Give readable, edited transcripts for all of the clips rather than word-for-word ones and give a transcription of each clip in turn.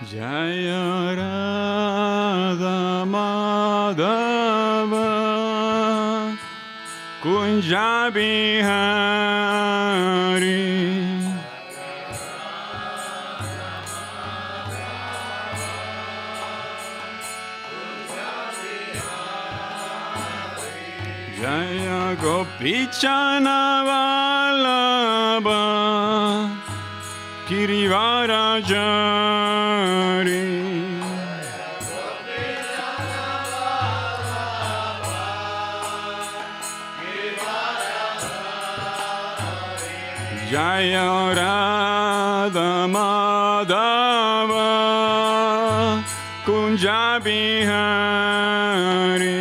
Jaya Radha Madhava Kunja Bihari Jaya Gopichana Vallabha Girivarajari Jaya Radha Madhava Kunja Bihari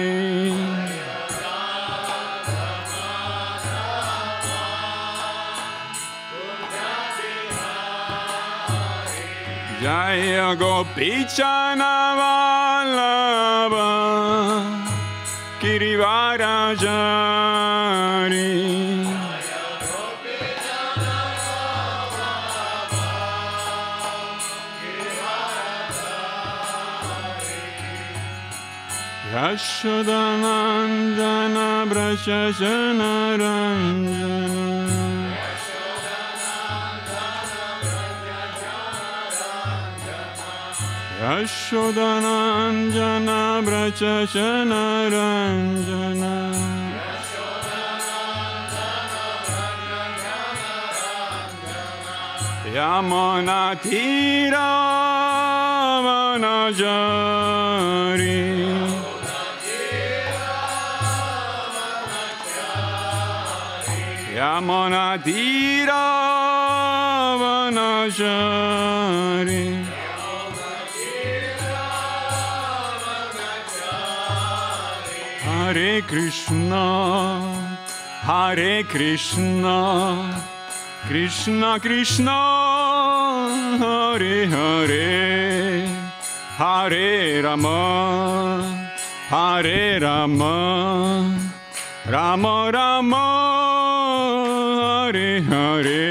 Jaya Gopichana Vallabha Girivarajari Yashodanandana Brajajana Ranjana Yashodanandana Brajajana Ranjana Yamuna Tira Manajari Yamuna Tira Manajari Hare Krishna, Hare Krishna, Krishna Krishna, Hare Hare, Hare Rama, Hare Rama, Rama Rama, Hare Hare.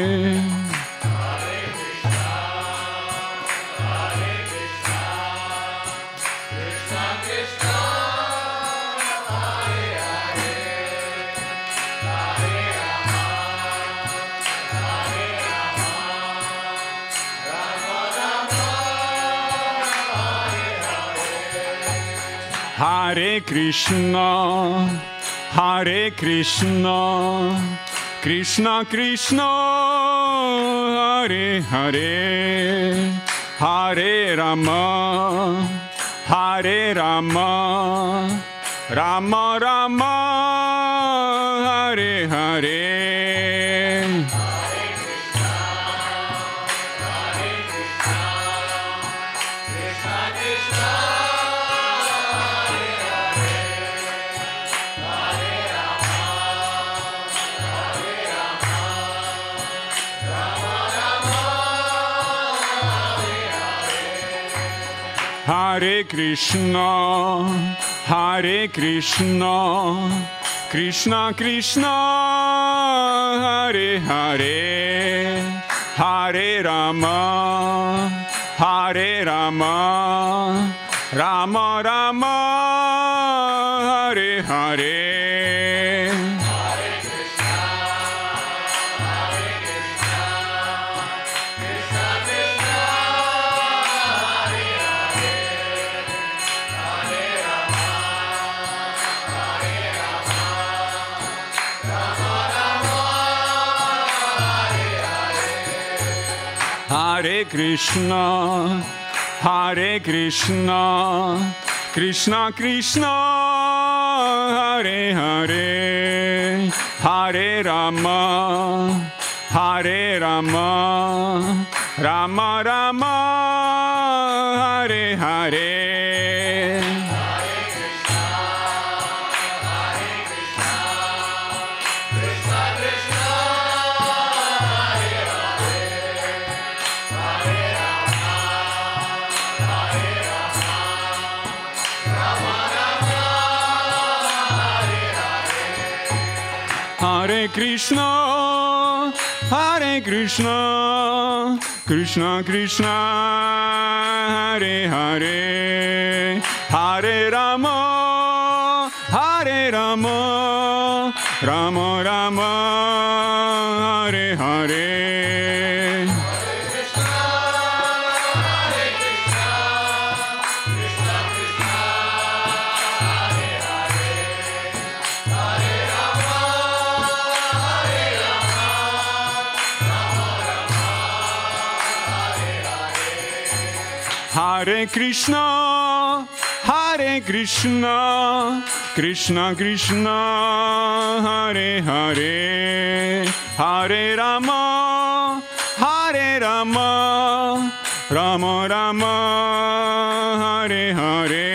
Hare Krishna, Hare Krishna, Krishna Krishna, Hare Hare, Hare Rama, Hare Rama, Rama Rama, Hare Hare. Hare Krishna, Hare Krishna, Krishna Krishna, Hare Hare, Hare Rama, Hare Rama, Rama Rama, Hare Hare. Hare Krishna, Hare Krishna, Krishna Krishna, Hare Hare, Hare Rama, Hare Rama, Rama Rama, Hare Hare. Hare Krishna, Hare Krishna, Krishna Krishna, Hare Hare, Hare Rama, Hare Rama, Rama Rama, Hare Hare. Hare Krishna, Hare Krishna, Krishna Krishna, Hare Hare, Hare Rama, Hare Rama, Rama Rama, Hare Hare.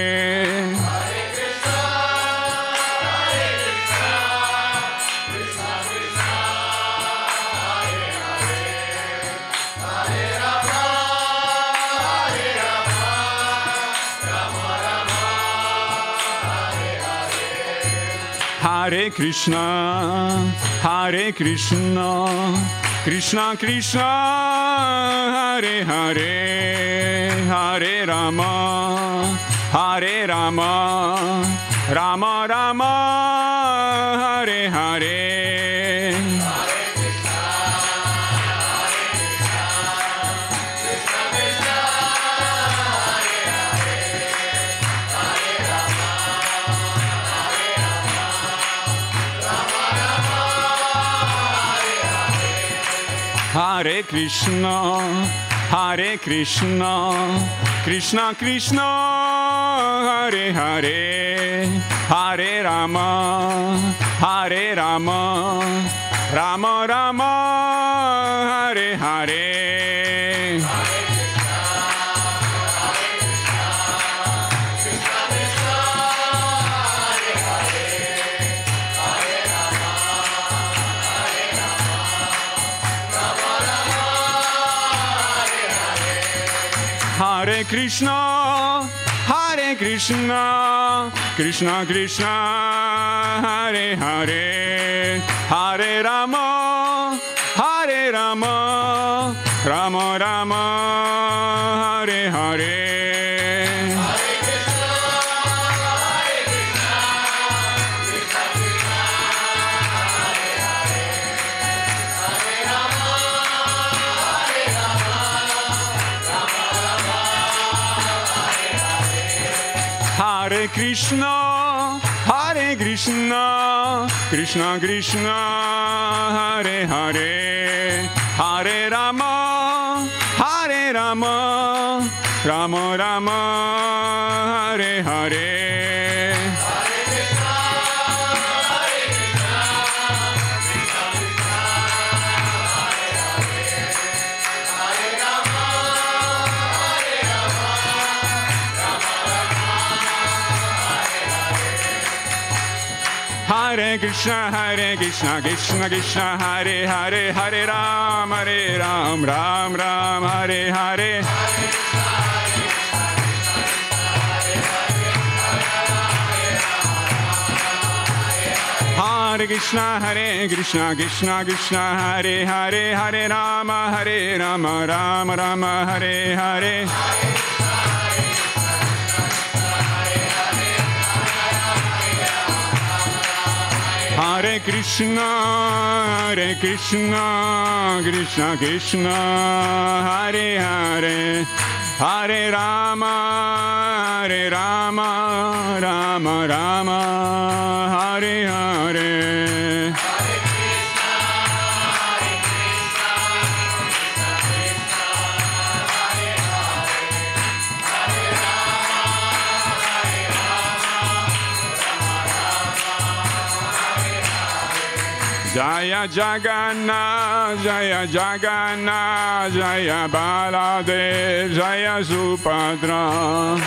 Hare Krishna, Hare Krishna, Krishna Krishna, Hare Hare, Hare Rama, Hare Rama, Rama Rama, Hare Hare. Hare Krishna, Hare Krishna, Krishna Krishna, Hare Hare, Hare Rama, Hare Rama, Rama Rama, Hare Hare. Hare Krishna, Hare Krishna, Krishna Krishna, Hare Hare, Hare Rama, Hare Rama, Rama Rama, Hare Hare. Hare Krishna, Hare Krishna, Krishna Krishna, Hare Hare, Hare Rama, Hare Rama, Rama Rama, Hare Hare. Hare Krishna, Krishna Krishna, Hare Hare, Hare Ram, Ram Ram, Hare Hare. Hare Krishna, Krishna Krishna, Hare Hare, Hare Rama, Rama Rama, Hare Hare. Hare Krishna, Krishna Krishna, Hare Hare, Hare Rama, Rama Rama, Hare Hare. Jaya Jagannath, Jaya Jagannath, Jaya Baladev, Jaya Subhadra.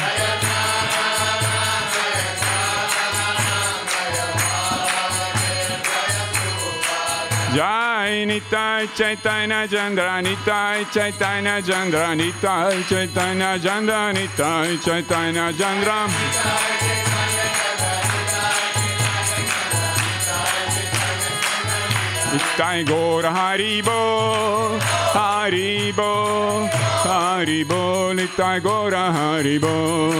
Jai Nitai Chaitanya Chandra, Nitai Chaitanya Chandra, Nitai Chaitanya Chandra, Nitai Chaitanya Chandra. Nitai Gora Haribo, Haribo, Haribo, Nitai Gora Haribo.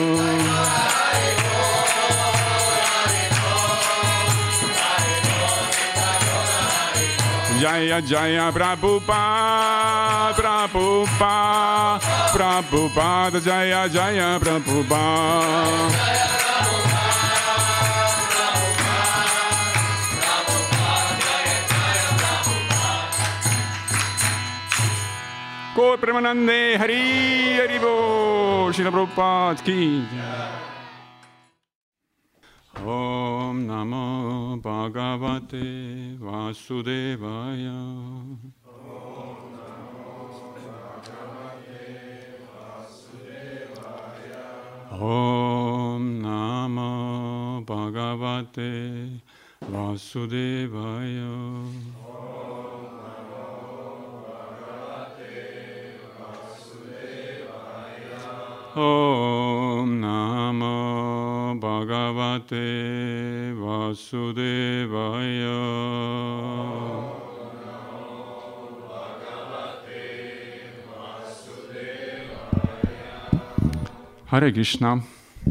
Jaya Jaya Prabhupada, Prabhupada, Prabhupada, Jaya Jaya Prabhupada. Gaur Premanande Hari Hari Bol, Srila Prabhupada ki. Om Namo Bhagavate Vasudevaya. Om Namo Bhagavate Vasudevaya. Om Namo Bhagavate Vasudevaya. Hare Krishna.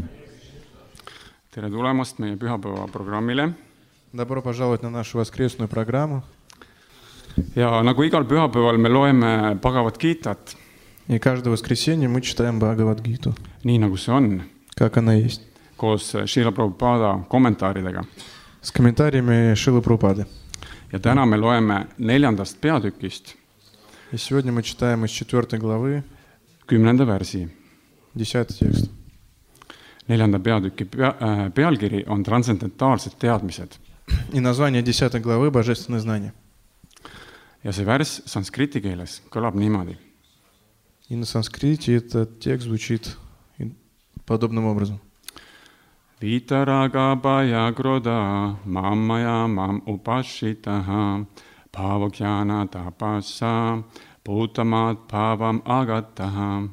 Tere tulemast meie pühapäeva programmile. Добро пожаловать на нашу воскресную программу. Ja nagu igal pühapäeval me loeme Bhagavad Gitat. И каждое воскресенье мы читаем Бхагавад-гиту. Nii nagu see on. Как она есть. Koos Srila Prabhupada kommentaaridega. С комментариями Шрилы Прабхупады. Ja täna me loeme 4. peatükist. И сегодня мы читаем из 4 главы 10. versi. 10 текст. 4. peatüki pealkiri on transcendentaalsed teadmised. И название 10 главы Божественное знание. Ja see vers sanskriti keeles kõlab niimoodi. И на санскрите этот текст звучит подобным образом. Vitaraga bhaya krodha mammaya mam upashitaha bhavakyana tapassa bhutamat bhavam agattaha.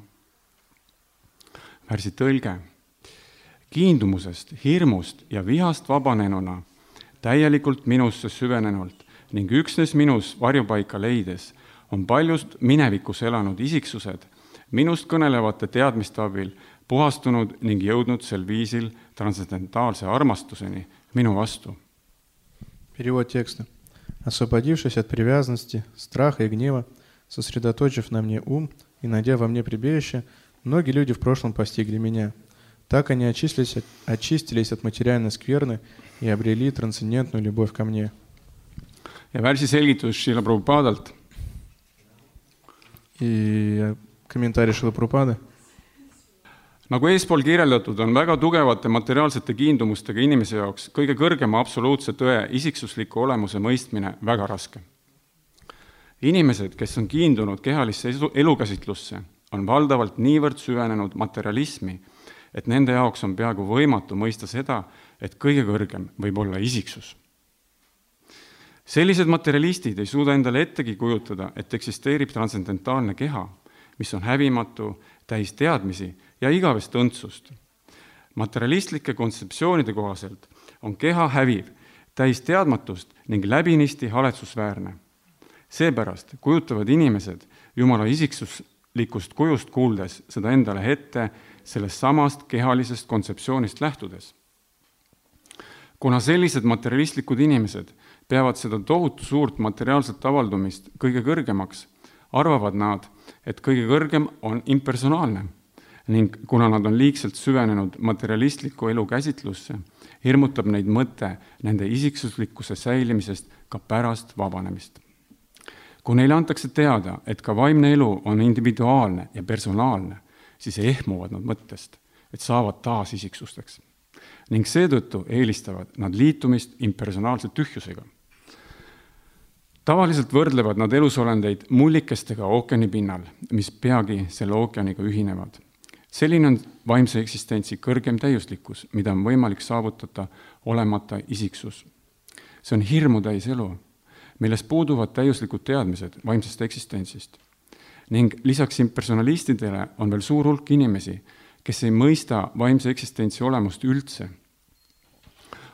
Versi tõlge. Kiindumusest, hirmust ja vihast vabanenuna, täielikult minusse süvenenult ning üksnes minus varjupaika leides on paljust minevikus elanud isiksused minust kõnelevate teadmiste abil puhastunud ning jõudnud sel viisil transcendentaalse armastuseni minu vastu. Перевод текста. Освободившись от привязанности, страха и гнева, сосредоточив на мне ум и найдя во мне прибежище, многие люди в прошлом постигли меня. Так они очистились от материальной скверны и обрели трансцендентную любовь ко мне. Ja versi selgitus Srila Prabhupadalt. И комментарий Шрилы Прабхупады. Nagu eespool kirjeldatud, on väga tugevate materiaalsete kiindumustega inimese jaoks kõige kõrgema absoluutse tõe isiksusliku olemuse mõistmine väga raske. Inimesed, kes on kiindunud kehalisse elukäsitlusse, on valdavalt niivõrd süvenenud materialismi, et nende jaoks on peaaegu võimatu mõista seda, et kõige kõrgem võib olla isiksus. Sellised materialistid ei suuda endale ettegi kujutada, et eksisteerib transcendentaalne keha, mis on hävimatu, täis teadmisi ja igavest õndsust. Materialistlike kontseptsioonide kohaselt on keha häviv, täis teadmatust ning läbinisti haletsusväärne. Seepärast kujutavad inimesed Jumala isiksuslikust kujust kuuldes seda endale ette sellest samast kehalisest kontseptsioonist lähtudes. Kuna sellised materialistlikud inimesed peavad seda tohutu suurt materiaalset avaldumist kõige kõrgemaks, arvavad nad, et kõige kõrgem on impersonaalne ning kuna nad on liigselt süvenenud materialistliku elu käsitlusse, hirmutab neid mõte nende isiksuslikkuse säilimisest ka pärast vabanemist. Kui neile antakse teada, et ka vaimne elu on individuaalne ja personaalne, siis ehmuvad nad mõttest, et saavad taas isiksusteks. Ning seetõttu eelistavad nad liitumist impersonaalse tühjusega. Tavaliselt võrdlevad nad elusolendeid mullikestega ookeani pinnal, mis peagi selle ookeaniga ühinevad. Selline on vaimse eksistentsi kõrgem täiuslikkus, mida on võimalik saavutada olemata isiksus. See on hirmu täis elu, milles puuduvad täiuslikud teadmised vaimsest eksistentsist. Ning lisaks impersonalistidele on veel suur hulk inimesi, kes ei mõista vaimse eksistentsi olemust üldse.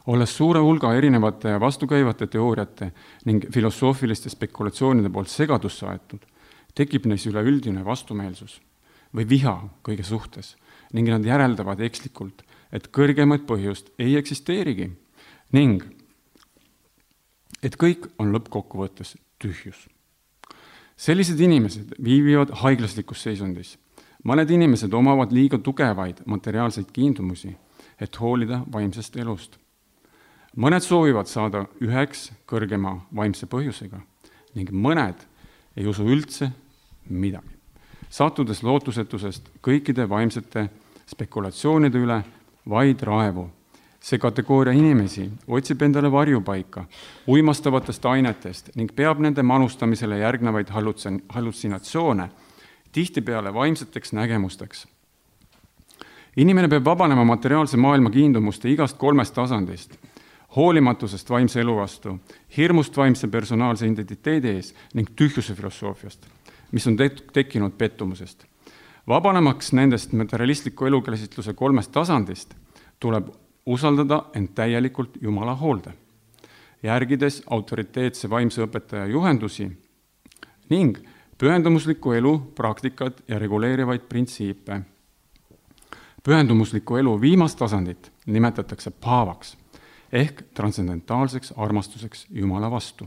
Olles suure hulga erinevate ja vastukäivate teooriate ning filosoofiliste spekulatsioonide poolt segadusse aetud, tekib neis üleüldine vastumeelsus või viha kõige suhtes ning nad järeldavad ekslikult, et kõrgemat põhjust ei eksisteerigi ning et kõik on lõppkokkuvõttes tühjus. Sellised inimesed viibivad haiglaslikus seisundis. Mõned inimesed omavad liiga tugevaid materiaalseid kiindumusi, et hoolida vaimsest elust. Mõned soovivad saada üheks kõrgema vaimse põhjusega ning mõned ei usu üldse midagi, sattudes lootusetusest kõikide vaimsete spekulatsioonide üle vaid raevu. See kategooria inimesi otsib endale varjupaika uimastavatest ainetest ning peab nende manustamisele järgnevaid hallutsinatsioone tihtipeale vaimseteks nägemusteks. Inimene peab vabanema materiaalse maailma kiindumuste igast 3 tasandist, hoolimatusest vaimse elu vastu, hirmust vaimse personaalse identiteedi ees ning tühjuse filosoofiast, mis on tekkinud pettumusest. Vabanemaks nendest materialistliku elukäsitluse 3 tasandist tuleb usaldada end täielikult Jumala hoolde, järgides autoriteetse vaimse õpetaja juhendusi ning pühendumusliku elu praktikat ja reguleerivaid printsiipe. Pühendumusliku elu viimast tasandit nimetatakse paavaks ehk transcendentaalseks armastuseks Jumala vastu.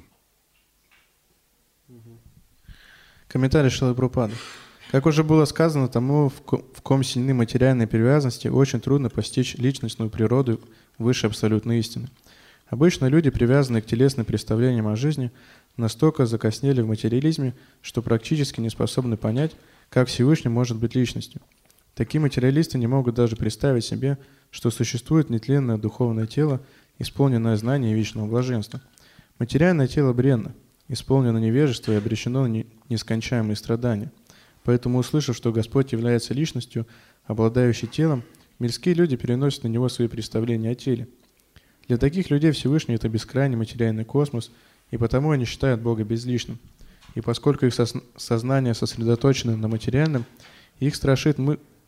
Комментарий Шрилы Прабхупады. Как уже было сказано, тому, в ком сильны материальные привязанности, очень трудно постичь личностную природу выше абсолютной истины. Обычно люди, привязанные к телесным представлениям о жизни, настолько закоснели в материализме, что практически не способны понять, как Всевышний может быть личностью. Такие материалисты не могут даже представить себе, что существует нетленное духовное тело, исполненное знания и вечного блаженства. Материальное тело бренно, исполнено невежество и обречено на нескончаемые страдания. Поэтому, услышав, что Господь является личностью, обладающей телом, мирские люди переносят на него свои представления о теле. Для таких людей Всевышний — это бескрайний материальный космос, и потому они считают Бога безличным. И поскольку их сознание сосредоточено на материальном, их страшит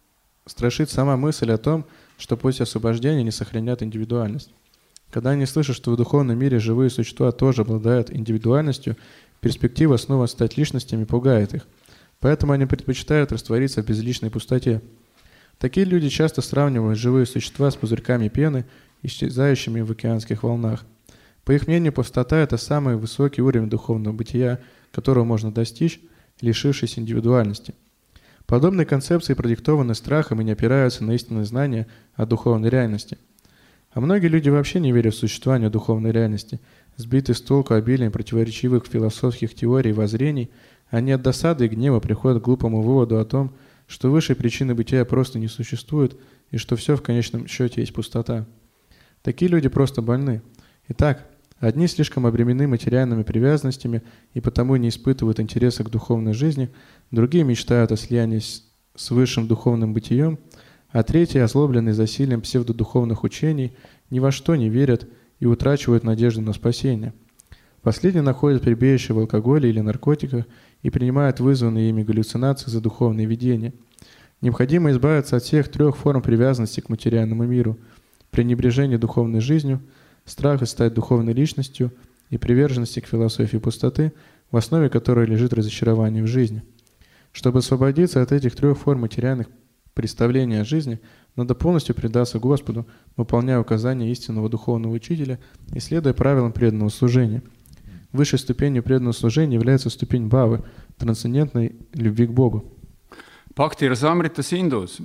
сама мысль о том, что после освобождения они сохранят индивидуальность. Когда они слышат, что в духовном мире живые существа тоже обладают индивидуальностью, перспектива снова стать личностями пугает их. Поэтому они предпочитают раствориться в безличной пустоте. Такие люди часто сравнивают живые существа с пузырьками пены, исчезающими в океанских волнах. По их мнению, пустота — это самый высокий уровень духовного бытия, которого можно достичь, лишившись индивидуальности. Подобные концепции продиктованы страхом и не опираются на истинное знание о духовной реальности. А многие люди вообще не верят в существование духовной реальности, сбиты с толку обилием противоречивых философских теорий и воззрений, они от досады и гнева приходят к глупому выводу о том, что высшей причины бытия просто не существует и что все в конечном счете есть пустота. Такие люди просто больны. Итак, одни слишком обременены материальными привязанностями и потому не испытывают интереса к духовной жизни, другие мечтают о слиянии с высшим духовным бытием, а третьи, озлобленные засилием псевдодуховных учений, ни во что не верят и утрачивают надежду на спасение. Последние находят прибежище в алкоголе или наркотиках и принимают вызванные ими галлюцинации за духовные видения. Необходимо избавиться от всех 3 форм привязанности к материальному миру: пренебрежение духовной жизнью, страха стать духовной личностью и приверженности к философии пустоты, в основе которой лежит разочарование в жизни. Чтобы освободиться от этих 3 форм материальных представлений о жизни, надо полностью предаться Господу, выполняя указания истинного духовного учителя и следуя правилам преданного служения. Высшей ступенью преданного служения является ступень бхавы, трансцендентной любви к Богу. Bhakti Rasamrita Sindhus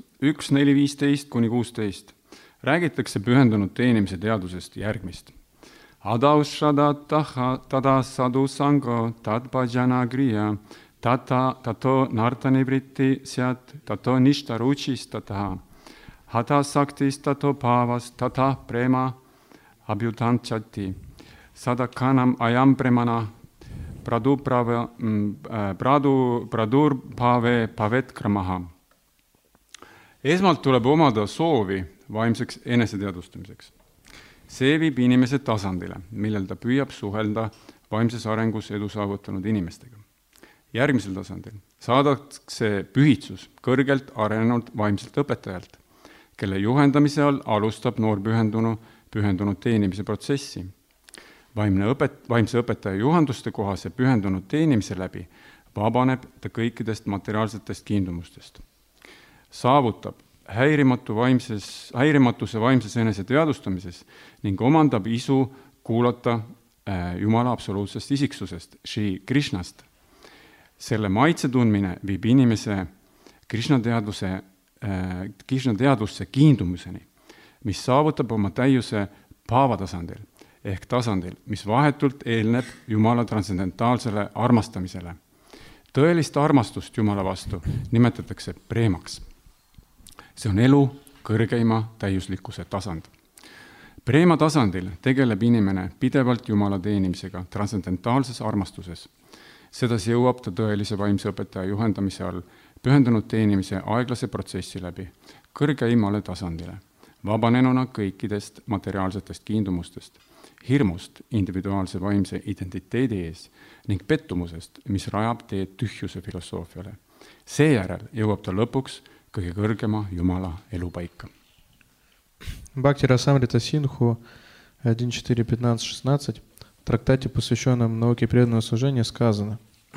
1.4.15-16 räägitakse pühendunud teenimise teadusest järgmist. Adaushadattaha tada sadhu sango tad bhajana griya tato nartanivriti syat tato nishtaruchis tataha hata saktis tato bhavas tata prema abhyutanchati sadakanam ayam premana pradurbhave pavetkramaha. Esmalt tuleb omada soovi vaimseks eneseteadvustamiseks. See viib inimese tasandile, millel ta püüab suhelda vaimses arengus edu saavutanud inimestega. Järgmisel tasandil saadakse pühitsus kõrgelt arenenud vaimselt õpetajalt, kelle juhendamise all alustab noor pühendunu pühendunud teenimise protsessi. Vaimse õpetaja juhanduste kohase pühendunud teenimise läbi vabaneb ta kõikidest materiaalsetest kiindumustest. Saavutab häirimatuse vaimses enese teadvustamises ning omandab isu kuulata Jumala absoluutsest isiksusest, Shri Krishnast. Selle maitse tundmine viib inimese Krishna teadvusse kiindumuseni, mis saavutab oma täiuse bhava tasandil ehk tasandil, mis vahetult eelneb Jumala transcendentaalsele armastamisele. Tõelist armastust Jumala vastu nimetatakse preemaks. See on elu kõrgeima täiuslikkuse tasand. Preema tasandil tegeleb inimene pidevalt Jumala teenimisega transcendentaalses armastuses. Sedasi jõuab ta tõelise vaimse õpetaja juhendamise all pühendunud teenimise aeglase protsessi läbi kõrgeimale tasandile, vabanenuna kõikidest materiaalsetest kiindumustest, hirmust individuaalse vaimse identiteedi ees ning pettumusest, mis rajab teed tühjuse filosoofiale. Seejärel jõuab ta lõpuks kõige kõrgema Jumala elupaika. Бхакти Расамрита Синдху 1.4.15.16 в трактате, посвященном науке преданного служения, сказано: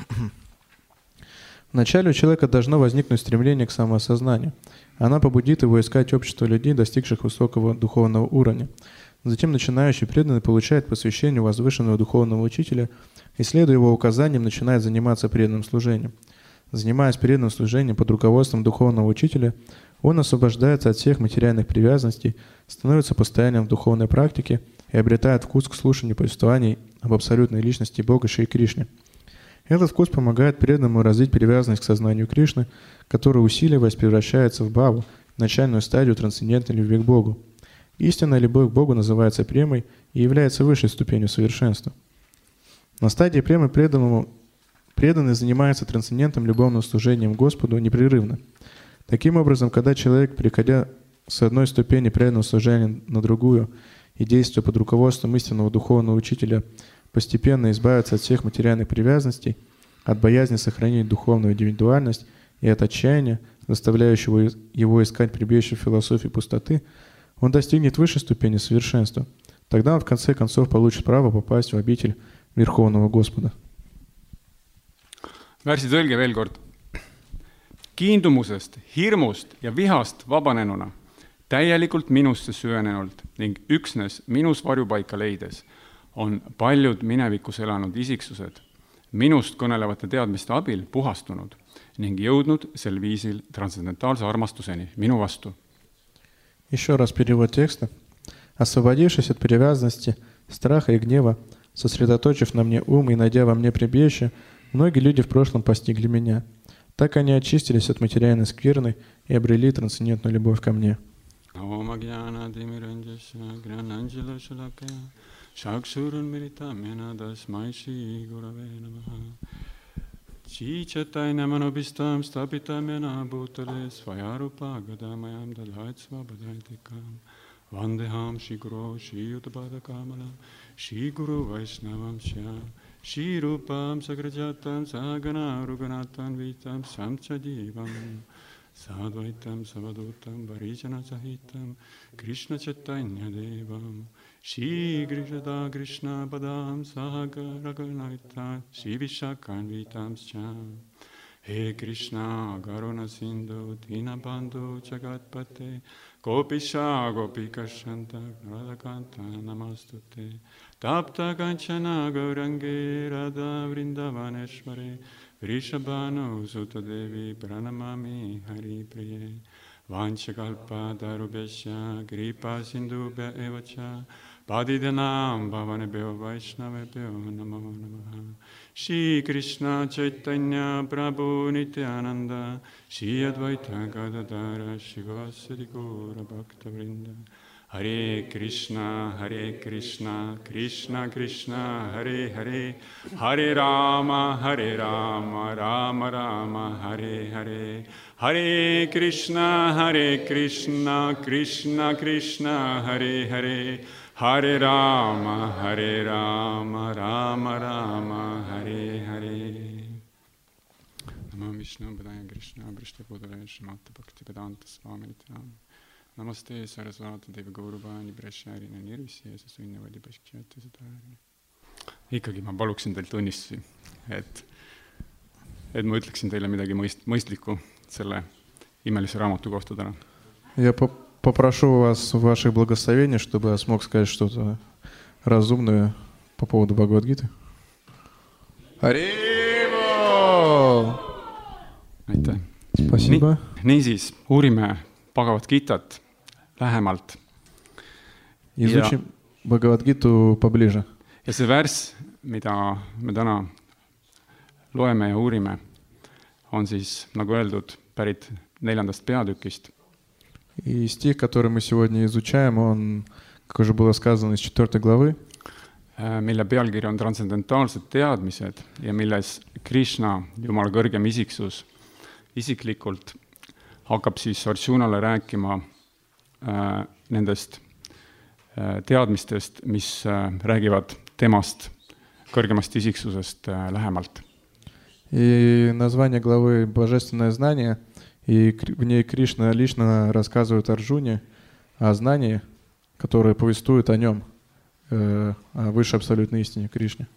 «Вначале у человека должно возникнуть стремление к самоосознанию. Она побудит его искать общество людей, достигших высокого духовного уровня. Затем начинающий преданный получает посвящение возвышенного духовного учителя и, следуя его указаниям, начинает заниматься преданным служением. Занимаясь преданным служением под руководством духовного учителя, он освобождается от всех материальных привязанностей, становится постоянным в духовной практике и обретает вкус к слушанию повествований об абсолютной личности Бога Шри Кришны. Этот вкус помогает преданному развить привязанность к сознанию Кришны, которая, усиливаясь, превращается в бхаву, начальную стадию трансцендентной любви к Богу. Истинная любовь к Богу называется премой и является высшей ступенью совершенства. На стадии премы преданный занимается трансцендентным любовным служением Господу непрерывно. Таким образом, когда человек, переходя с одной ступени преданного служения на другую и действуя под руководством истинного духовного учителя, постепенно избавится от всех материальных привязанностей, от боязни сохранить духовную индивидуальность и от отчаяния, заставляющего его искать прибежище в философии пустоты, он достигнет высшей ступени совершенства. Тогда он в конце концов получит право попасть в обитель Верховного Господа. Värsi tõlge veel kord. Kiindumusest, hirmust ja vihast vabanenuna, täielikult minusse süvenenult ning üksnes minus varjupaika leides on paljud minevikus elanud isiksused minust kõnelevate teadmiste abil puhastunud ning jõudnud sel viisil transcendentaalse armastuseni minu vastu. Еще раз перевод текста. «Освободившись от привязанности, страха и гнева, сосредоточив на мне ум и найдя во мне прибежище, многие люди в прошлом постигли меня. Так они очистились от материальной скверны и обрели трансцендентную любовь ко мне». Vandeham Shri Guru Shri Uttapada Kamalam Shri Guru Vaishnavam Shya Shri Rupam Sagrajatam Sagana Ruganatam Vitam Samchadivam Sadvaitam Savadutam Varijana Sahitam Krishna Chaitanya Devam Shri Grishada Krishna Padam Sahagaraganavitam Shri Vishakan Vitam Sham He Krishna Garuna Sindhu Dinabandhu Jagatpate Gopisha Gopika Shanta Radhakanta Namastute Tapta Kanchana Gaurange Radha Vrindavaneshware Vrishabhanu Sutta Devi Pranamami Hari Priye Vanchakalpa Darubhesha Kripa Sindhubhya Evacha Padidanam Bhavanebhyo Vaishnavebhyo Namo Namaha Shri Krishna Chaitanya Prabhu Nityananda Shri Advaita Gadadara Shri Vasadi Gaura Bhakta Vrinda Hare Krishna Krishna Krishna Hare Hare Hare Rama Rama Rama Hare Hare Hare Krishna Krishna Krishna Hare Hare Hare Rama Rama Rama Hare Hare Namo Vishnu Padaya Krishna Brishta Bodhaya Shrimata Bhakti Vedanta Swami Nityananda Namaste, Sarasvati, Deva Gaurubani, Brashārina, Nirvisi ja Sunnavadi Paškšati Sudhārina. Ikkagi ma paluksin teilt tunnistusi, et ma ütleksin teile midagi mõistlikku selle imelise raamatu kohta täna. Я попрошу вас ваших благословений, чтобы я смог сказать что-то разумное по поводу Бхагавад-гиты. Харибол! Aitäh! Спасибо. Niisiis, uurime Bhagavad-gitat lähemalt. Изучим Бхагавад-гиту поближе. Ja see värss, mida me täna loeme ja uurime, on siis, nagu öeldud, pärit 4. peatükist. И стих, который мы сегодня изучаем, он, как уже было сказано, из 4 главы, mille pealkiri on transcendentaalsed teadmised ja milles Krishna, Jumala kõrgem isiksus, isiklikult hakkab siis Arjunale rääkima nendest teadmistest, mis räägivad temast, kõrgemast isiksusest lähemalt. И название главы «Божественное знание», и в ней Кришна лично рассказывает Арджуне о знании, которое повествует о нем, о высшей абсолютной истине Кришне.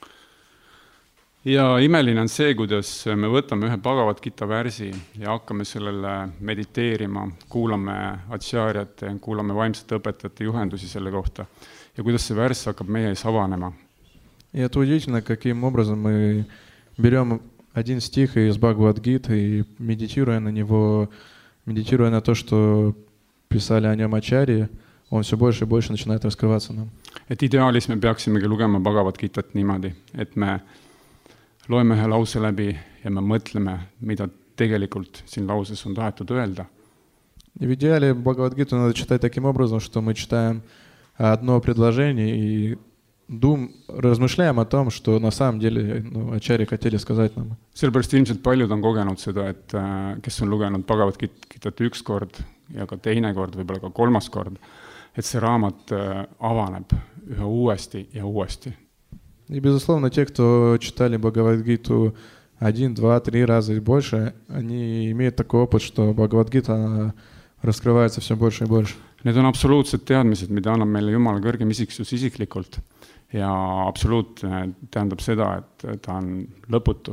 Ja imeline on see, kuidas me võtame ühe Bhagavad-gita värsi ja hakkame sellele mediteerima, kuulame acharjate, kuulame vaimsete õpetajate juhendusi selle kohta ja kuidas see värss hakkab meie ees avanema. И это удивительно, каким образом мы берем один стих из Бхагавад-гиты и медитируя на него, медитируя на то, что писали о нем ачарьи, он все больше и больше начинает раскрываться нам. Et ideaalis me peaksimegi lugema Bhagavad-gitat niimoodi, et me loeme ühe lause läbi ja me mõtleme, mida tegelikult siin lauses on tahetud öelda. И в идеале Бхагавад-гиту надо читать таким образом, что мы читаем одно предложение и размышляем о том, что на самом деле ачарьи хотели сказать нам. Sellepärast ilmselt paljud on kogenud seda, et kes on lugenud Bhagavad-gitat üks kord ja ka teine kord, võib-olla ka kolmas kord, et see raamat avaneb ühe uuesti ja uuesti. И, безусловно, те, кто читали Бхагавад-гиту 1, 2, 3 раза и больше, они имеют такой опыт, что Бхагавад-гита раскрывается все больше и больше. Need on absoluutsed teadmised, mida annab meile Jumala kõrgem isiksus isiklikult. Ja absoluut tähendab seda, et ta on lõputu.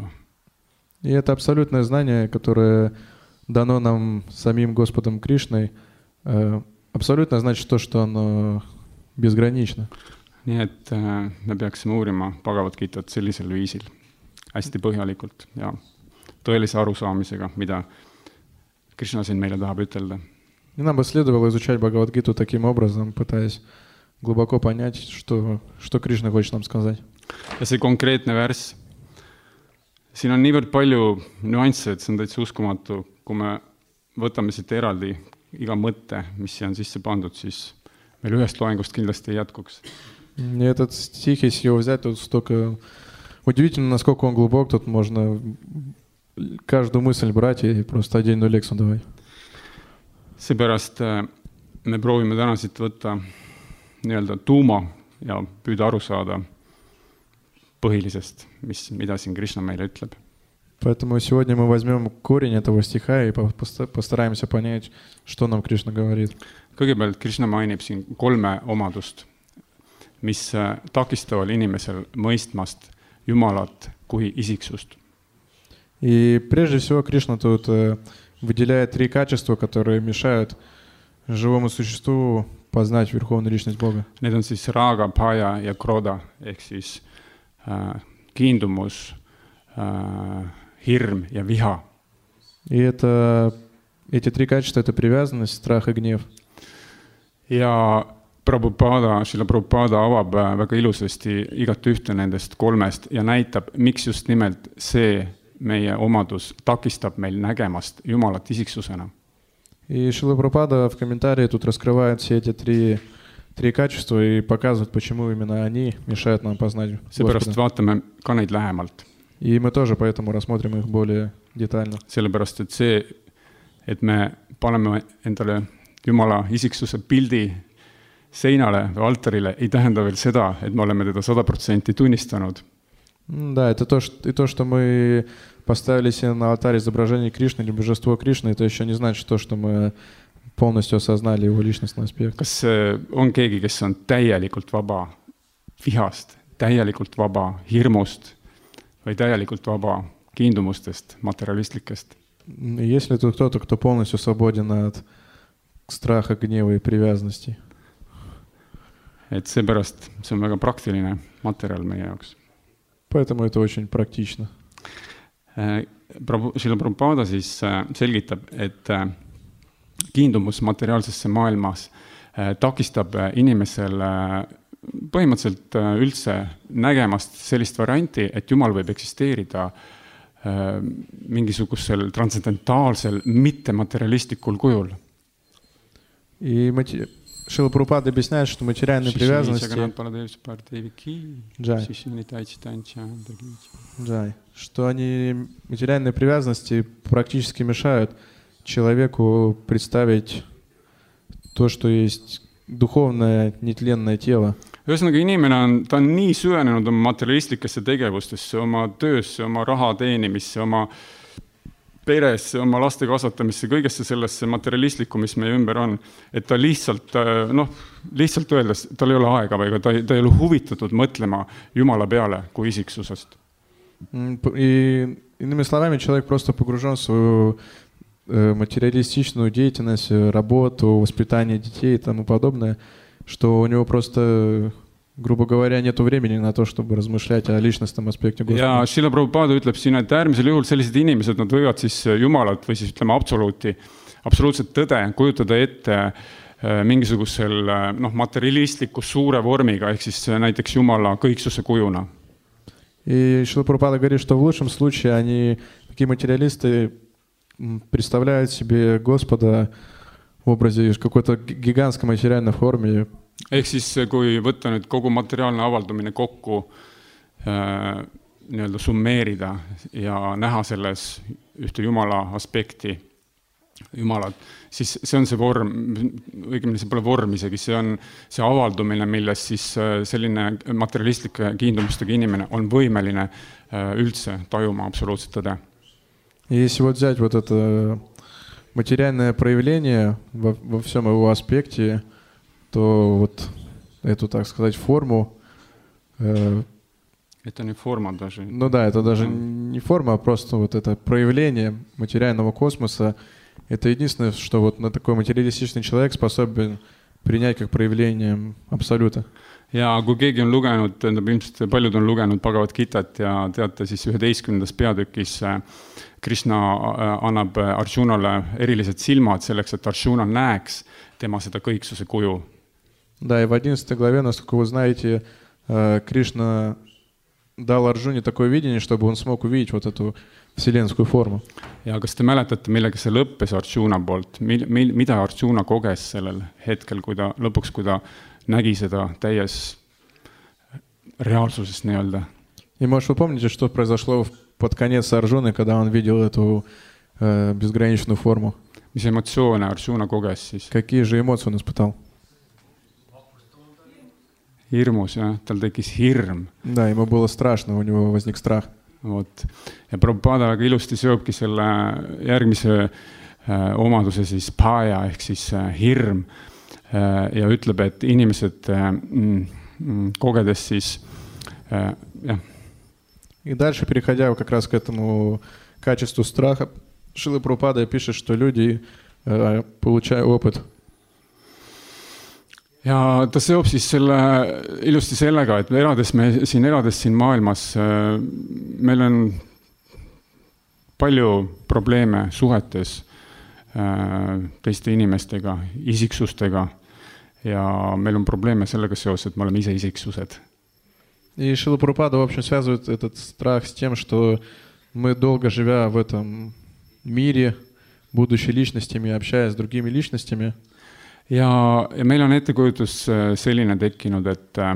И это абсолютное знание, которое дано нам самим Господом Кришной, абсолютно значит то, что оно безгранично. Nii et me peaksime uurima Bhagavad-gitat sellisel viisil, hästi põhjalikult ja tõelise arusaamisega, mida Krishna siin meile tahab ütelda. И нам бы следовало изучать Бхагавад-гиту таким образом, пытаясь глубоко понять, что Кришна хочет нам сказать. Ja see konkreetne värss, siin on niivõrd palju nüansse, et see on täitsa uskumatu. Kui me võtame siit eraldi iga mõtte, mis siia on sisse pandud, siis meil ühest loengust kindlasti ei jätkuks. И этот стих, если его взять, тут столько... Удивительно, насколько он глубок, тут можно каждую мысль брать и просто отдельную лекцию давать. Seepärast me proovime täna siit võtta nii-öelda tuuma ja püüda aru saada põhilisest, mida siin Krishna meile ütleb. Поэтому сегодня мы возьмем корень этого стиха и постараемся понять, что нам Кришна говорит. Kõigepealt Krishna mainib siin 3 omadust, mis takistaval inimesel mõistmast Jumalat kui isiksust. И прежде всего Кришна тут выделяет 3 качества, которые мешают живому существу познать верховную личность Бога. Need on siis raaga, bhaya ja kroda, ehk siis kiindumus, hirm ja viha. И эти 3 качества — это привязанность, страх и гнев. Ja Shila Prabhupada avab väga ilusasti igat ühte nendest 3 ja näitab, miks just nimelt see meie omadus takistab meil nägemast Jumalat isiksusena. И Шрила Прабхупада в комментарии тут раскрывает все эти 3 качества и показывает, почему именно они мешают нам познать Seepärast Господа. vaatame ka neid lähemalt. И мы тоже поэтому рассмотрим их более детально. Sellepärast, et see, et me paneme endale Jumala isiksuse pildi seinale või altarile, ei tähenda veel seda, et me oleme teda 100% tunnistanud. Да, это то, что мы поставили себе на алтарь изображение Кришны или божество Кришны, это еще не значит то, что мы полностью осознали его личностный аспект. kas on keegi, kes on täielikult vaba vihast, täielikult vaba hirmust või täielikult vaba kiindumustest, materialistlikest? Есть ли тут кто-то, кто полностью свободен от страха, гнева и привязанностей? Et seepärast see on väga praktiline materjal meie jaoks. Поэтому это очень практично. Srila Prabhupada siis selgitab, et kiindumus materiaalsesse maailmas takistab inimesel põhimõtteliselt üldse nägemast sellist varianti, et Jumal võib eksisteerida mingisugusel transcendentaalsel, mittematerialistlikul kujul. И Шрила Прабхупада объясняет, что материальные привязанности... что они, материальные привязанности практически мешают человеку представить то, что есть духовное, нетленное тело. Ühesõnaga, inimene ta on nii süvenenud oma materialistlikesse tegevustesse, oma töösse, oma raha teenimisse, oma peresse, oma laste kasvatamisse, kõigesse sellesse materialistlikku, mis meie ümber on, et ta lihtsalt öeldes, tal ei ole aega või ta ei ole huvitatud mõtlema Jumala peale kui isiksusest. И, иными словами, человек просто погружен в свою материалистичную деятельность, работу, воспитание детей и тому подобное, что у него просто, грубо говоря, нету времени на то, чтобы размышлять о личностном аспекте Господа. Ja Srila Prabhupada ütleb siin, et äärmisel juhul sellised inimesed, nad võivad siis Jumalat või siis ütleme absoluutset tõde kujutada ette mingisugusel materialistliku suure vormiga, ehk siis näiteks Jumala kõiksuse kujuna. И Шрила Прабхупада говорит, что в лучшем случае они, такие материалисты, представляют себе Господа в образе какой-то гигантской материальной форме. Ehk siis, kui võtta nüüd kogu materiaalne avaldumine kokku, nii-öelda summeerida ja näha selles ühte Jumala aspekti, Jumalat, siis see on see vorm, õigemini see pole vorm isegi, see on see avaldumine, milles siis selline materialistlike kiindumustega inimene on võimeline üldse tajuma absoluutset tõde. Если вот взять вот это материальное проявление во всем его аспекте, то вот эту, так сказать, форму... Это не форма даже. Ну да, это даже не форма, а просто вот это проявление материального космоса. Это единственное, что вот на такой материалистичный человек способен принять как проявление абсолюта. Ja kui keegi on lugenud, ilmselt paljud on lugenud Bhagavad Gitat ja teate siis 11. peatükis Krishna annab Arjunale erilised silmad selleks, et Arjuna näeks tema seda kõiksuse kuju. Да, и в 11 главе, насколько вы знаете, Кришна дал Арджуне такое видение, чтобы он смог увидеть вот эту вселенскую форму. Ja kas te mäletate, millega see lõppes Arjuna poolt? Mida Arjuna koges sellel hetkel, kui ta nägi seda täies реальsusest nii-öelda? И может вы помните, что произошло под конец Арджуны, когда он видел эту безграничную форму? Mis emotsioone Arjuna koges siis? Какие же эмоции он испытал? Hirmus, jah, tal tekkis hirm. Да, ему было страшно, у него возник страх. Вот. Ja Prabhupada väga ilusti seobki selle järgmise omaduse siis bhaya ehk siis hirm ja ütleb, et inimesed kogedes siis jah. И дальше, переходя как раз к этому качеству страха, Шрила Прабхупада пишет, что люди, получая опыт. Ja ta seob siis ilusti sellega, et elades siin maailmas, meil on palju probleeme suhetes teiste inimestega, isiksustega ja meil on probleeme sellega seoses, et me oleme ise isiksused. И Шрила Прабхупада, в общем, связывает этот страх с тем, что мы, долго живя в этом мире, будучи личностями, общаясь с другими личностями, ja meil on ettekujutus selline tekkinud,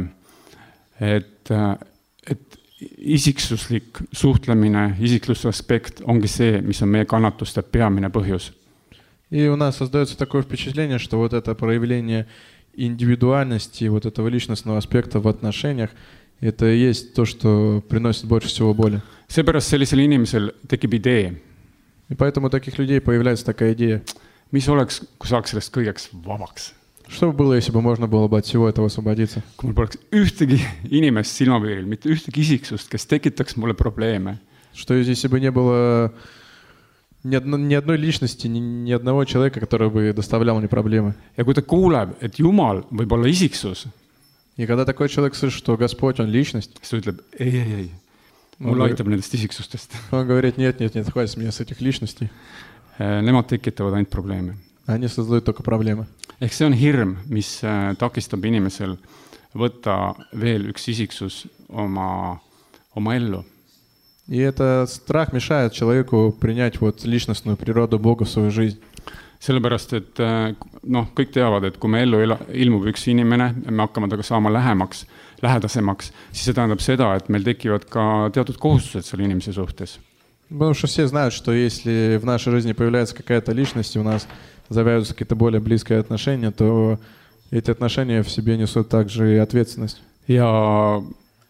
et isiksuslik suhtlemine, isikluse aspekt ongi see, mis on meie kannatuste peamine põhjus. И у нас создается такое впечатление, что вот это проявление индивидуальности, вот этого личностного аспекта в отношениях, это и есть то, что приносит больше всего боли. Seepärast sellisel inimesel tekib idee. И поэтому у таких людей появляется такая идея. mis oleks, kui saaks sellest kõigeks vabaks? Что бы было, если бы можно было бы от всего этого освободиться? Kui mul poleks ühtegi inimest silmapiiril, mitte ühtegi isiksust, kes tekitaks mulle probleeme. Что если бы не было ни одной личности, ни одного человека, который бы доставлял мне проблемы. Ja kui ta kuuleb, et Jumal võib olla isiksus, И когда такой человек слышит, что Господь, Он личность, siis ta ütleb, ei, mul aitab nendest isiksustest. он говорит, нет, хватит с меня с этих личностей. Nemad tekitavad ainult probleeme. Они создают только проблемы. Ehk see on hirm, mis takistab inimesel võtta veel üks isiksus oma ellu. И этот страх мешает человеку принять вот личностную природу Бога в свою жизнь. Sellepärast, et kõik teavad, et kui me ellu ilmub üks inimene, me hakkame taga saama lähedasemaks, siis see tähendab seda, et meil tekivad ka teatud kohustused selle inimese suhtes. Потому что все знают, что если в нашей жизни появляется какая-то личность, у нас завязываются какие-то более близкие отношения, то эти отношения в себе несут также и ответственность. Ja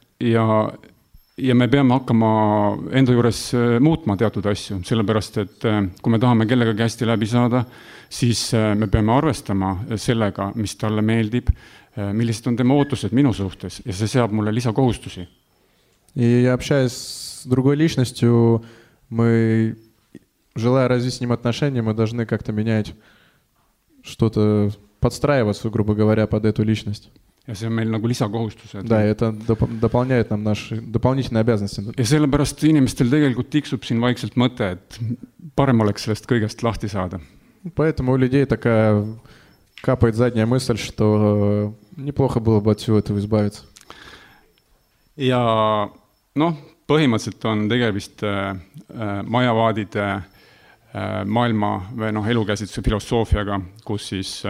me peame hakkama enda juures muutma teatud asju, sellepärast, et kui me tahame kellegagi hästi läbi saada, siis me peame arvestama sellega, mis talle meeldib, millised on tema ootused minu suhtes ja see seab mulle lisakohustusi. И общаясь с другой личностью, мы, желая развить с ним отношения, мы должны как-то менять что-то, подстраиваться, грубо говоря, под эту личность. Ja see on meil nagu lisakohustused. Да, это дополняет нам наши дополнительные обязанности. Ja sellepärast inimestel tegelikult tiksub siin vaikselt mõte, et parem oleks sellest kõigest lahti saada. Поэтому у людей такая капает задняя мысль, что неплохо было бы от всего этого избавиться. Ja põhimõtteliselt on tegemist majavaadide maailma või elukäsitluse filosoofiaga, kus siis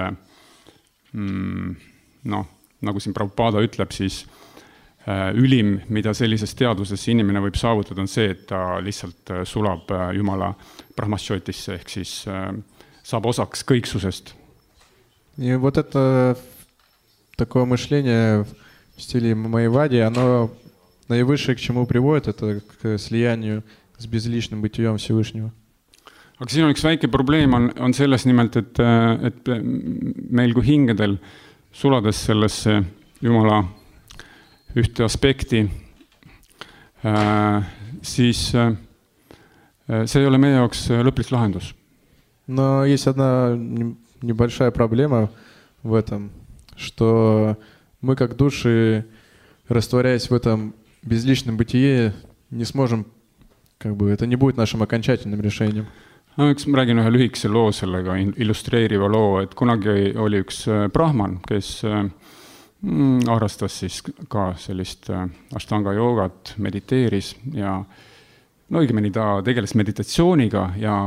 nagu siin Prabhupada ütleb, siis ülim, mida sellises teadvuses inimene võib saavutada, on see, et ta lihtsalt sulab Jumala brahmašotisse, ehk siis saab osaks kõiksusest. И вот это такое мышление в стиле майявади, оно наивысшее, к чему приводит, это к слиянию с безличным бытием Всевышнего. Aga siin on üks väike probleem on selles nimelt, et meil kui hingedel sulades sellesse Jumala ühte aspekti, siis see ei ole meie jaoks lõplik lahendus. Но есть одна небольшая проблема в этом, что мы как души, растворяясь в этом безличном бытие, не сможем, это не будет нашим окончательным решением. Üks räägin ühe lühikese loo sellega, illustreeriva loo, et kunagi oli üks brahman, kes harrastas siis ka sellist ashtanga joogat, mediteeris ja õigemini ta tegeles meditatsiooniga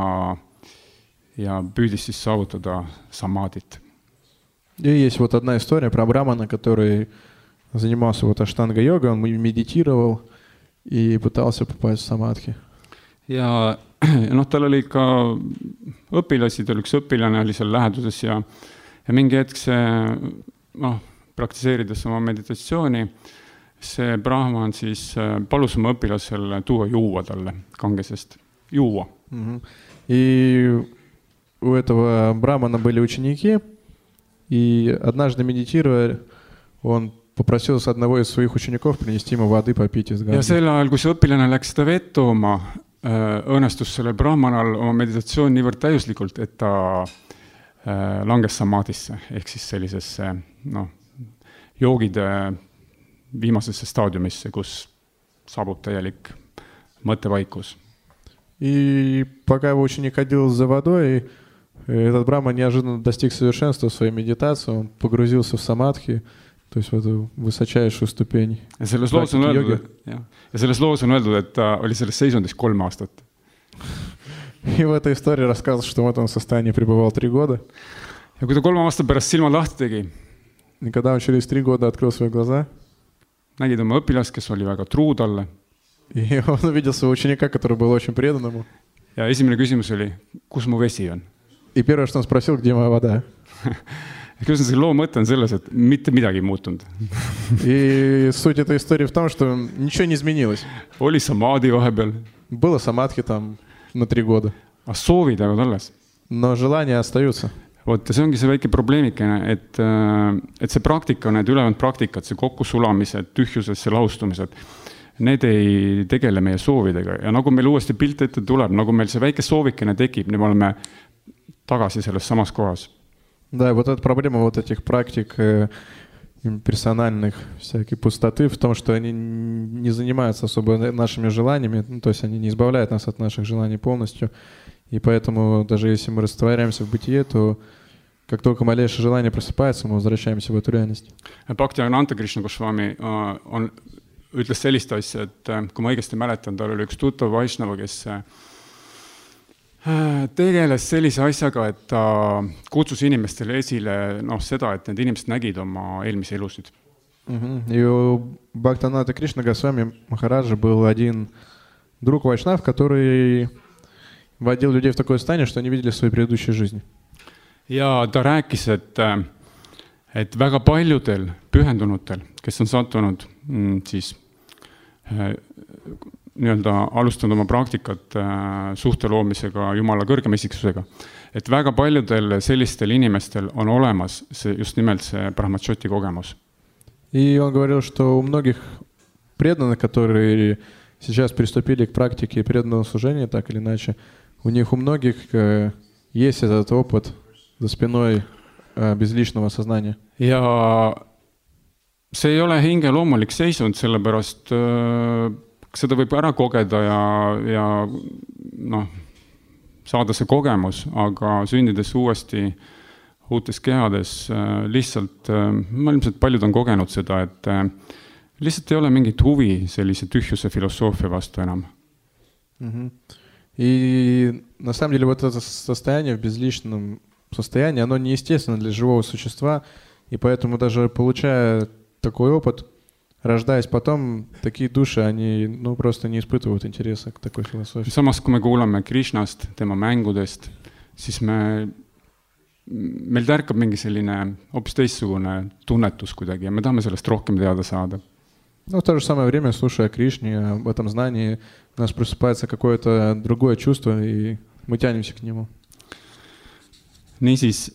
ja püüdis siis saavutada samadit. И есть вот одна история про брамана, который занимался аштанга-йогой, он медитировал и пытался попасть в самадхи. Ja tal oli ka õpilasi, tal üks õpilane oli seal läheduses ja mingi hetk see, praktiseerides oma meditatsiooni, see brahman siis palus oma õpilasel tuua juua talle kangesest. Juua. И у этого брамана были ученики, и однажды медитируя, он попросил с одного из своих учеников принести ему воды попить из Ганги. Ja sel ajal, kui see õpilane läks seda vett tooma, õnnestus selle brahmanal oma meditatsioon niivõrd täiuslikult, et ta langes samadisse, ehk siis sellisesse joogide viimasesse staadiumisse, kus saabub täielik mõttevaikus. И пока его ученик ходил за водой, этот браман неожиданно достиг совершенства в своей медитации, он погрузился в самадхи, то есть в эту высочайшую ступень. Ja selles loos on öeldud, et ta oli selles seisundis 3 aastat. И в этой истории рассказывал, что в этом состоянии пребывал 3 года. Ja kui ta 3 aasta pärast silmad lahti tegi, и когда он через 3 года открыл свои глаза, nägid oma õpilast, kes oli väga truu talle. И он увидел своего ученика, который был очень предан ему. Ja esimene küsimus oli, kus mu vesi on? И первое, что он спросил, где моя вода? See loo mõte on selles, et mitte midagi ei muutunud. И суть этой истории в том, что ничего не изменилось. Oli samadhi vahepeal. Было самадхи там на 3 года. А soovid jäävad alles. Но желания остаются. Vot, see ongi see väike probleemikene, et see praktika, need ülejäänud praktikad, see kokkusulamised, tühjusesse laustumised, need ei tegele meie soovidega. Ja nagu meil uuesti pilt ette tuleb, nagu meil see väike soovikene tekib, nii me oleme tagasi selles samas kohas. Да, вот эта проблема вот этих практик персональных всякой пустоты в том, что они не занимаются особо нашими желаниями, ну, то есть они не избавляют нас от наших желаний полностью, и поэтому даже если мы растворяемся в бытие, то как только малейшее желание просыпается, мы возвращаемся в эту реальность. Bhaktivedanta Krishna Goswami ütles sellist asja, et kui ma õigesti mäletan, tal oli üks tuttav Vaishnava, kes tegeles sellise asjaga, et ta kutsus inimestele esile seda, et need inimesed nägid oma eelmisi elusid. И у Бхактивинода Кришна Госвами Махараджа был один друг Вайшнав, который вводил людей в такое состояние, что они видели свои предыдущие жизни. Ja ta rääkis, et väga paljudel pühendunutel, kes on sattunud siis nii-öelda alustanud oma praktikat suhte loomisega Jumala kõrgema isiksusega, et väga paljudel sellistel inimestel on olemas just nimelt see brahmachoti kogemus. И он говорил, что у многих преданных, которые сейчас приступили к практике преданного служения, так или иначе, у них у многих есть этот опыт за спиной безличного сознания. Ja see ei ole hinge loomulik seisund, sellepärast seda võib ära kogeda ja saada see kogemus, aga sündides uuesti uutes kehades lihtsalt, ma ilmselt paljud on kogenud seda, et lihtsalt ei ole mingit huvi sellise tühjuse filosoofia vastu enam. И на самом деле вот это состояние в безличном состоянии, оно неестественно для живого существа, и поэтому даже получая такой опыт, рождаясь потом, такие души, они просто не испытывают интереса к такой философии. Samas, kui me kuulame Krishnast, tema mängudest, siis meil tärkab mingi selline hoopis teistsugune tunnetus kuidagi ja me tahame sellest rohkem teada saada. Но в то же самое время, слушая Кришне, об этом знании, у нас просыпается какое-то другое чувство, и мы тянемся к нему. Niisiis,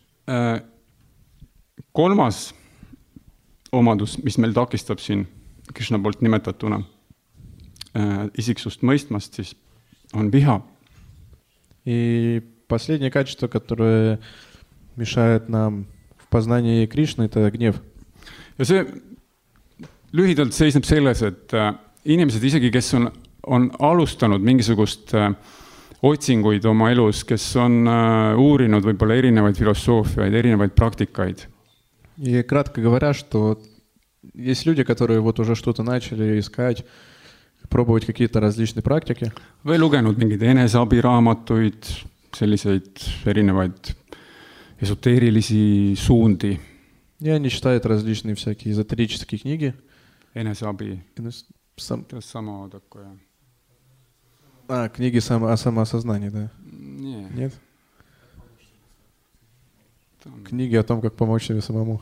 kolmas omadus, mis meil takistab siin Krishna poolt nimetatuna isiksust mõistmast, siis on viha. И последнее качество, которое мешает нам в познании Кришны, это гнев. Ja see lühidalt seisneb selles, et inimesed isegi, kes on alustanud mingisugust otsinguid oma elus, kes on uurinud võib-olla erinevaid filosoofiaid, erinevaid praktikaid. И кратко говоря, что есть люди, которые вот уже что-то начали искать, пробовать какие-то различные практики. Või lugenud mingeid eneseabiraamatuid, selliseid erinevaid esoteerilisi suundi. И они читают различные всякие эзотерические книги. Eneseabi. Само такое. Книги о самоосознании, да? Нет? Книги о том, как помочь себе самому.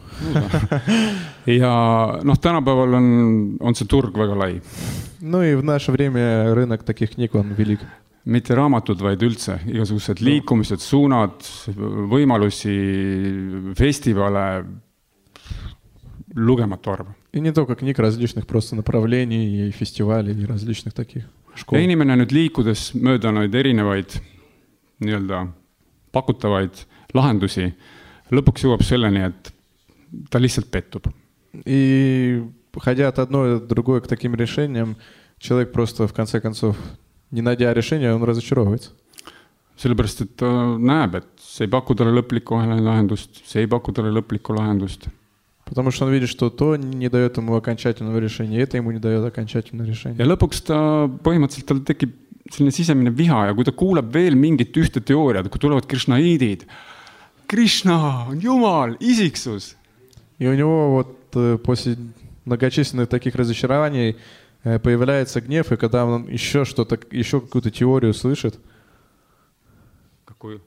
Ja tänapäeval on see turg väga lai. Ну и в наше время рынок таких книг, он велик. Mitte raamatud, vaid üldse igasugused liikumised, suunad, võimalusi, festivale, lugematu arv. И не только книг, различных просто направлений, и фестивалей, и различных таких школ. Ja inimene nüüd liikudes mööda neid erinevaid nii-öelda pakutavaid lahendusi, lõpuks jõuab selleni, et ta lihtsalt pettub. И ходя от одной к другой к таким решениям, человек просто в конце концов, не найдя решения, он разочаровывается. Sellepärast, et ta näeb, et see ei paku talle lõplikku lahendust, see ei paku talle lõplikku lahendust. Потому что он видит, что то не дает ему окончательного решения, это ему не дает окончательного решения. Ja lõpuks ta põhimõtteliselt tal tekib selline sisemine viha ja kui ta kuulab veel mingit ühte teooriat, kui tulevad krishnaidid, Krishna on Jumal, isiksus. И у него вот после многочисленных таких разочарований появляется гнев, и когда он еще что-то, еще какую-то теорию слышит. Какую?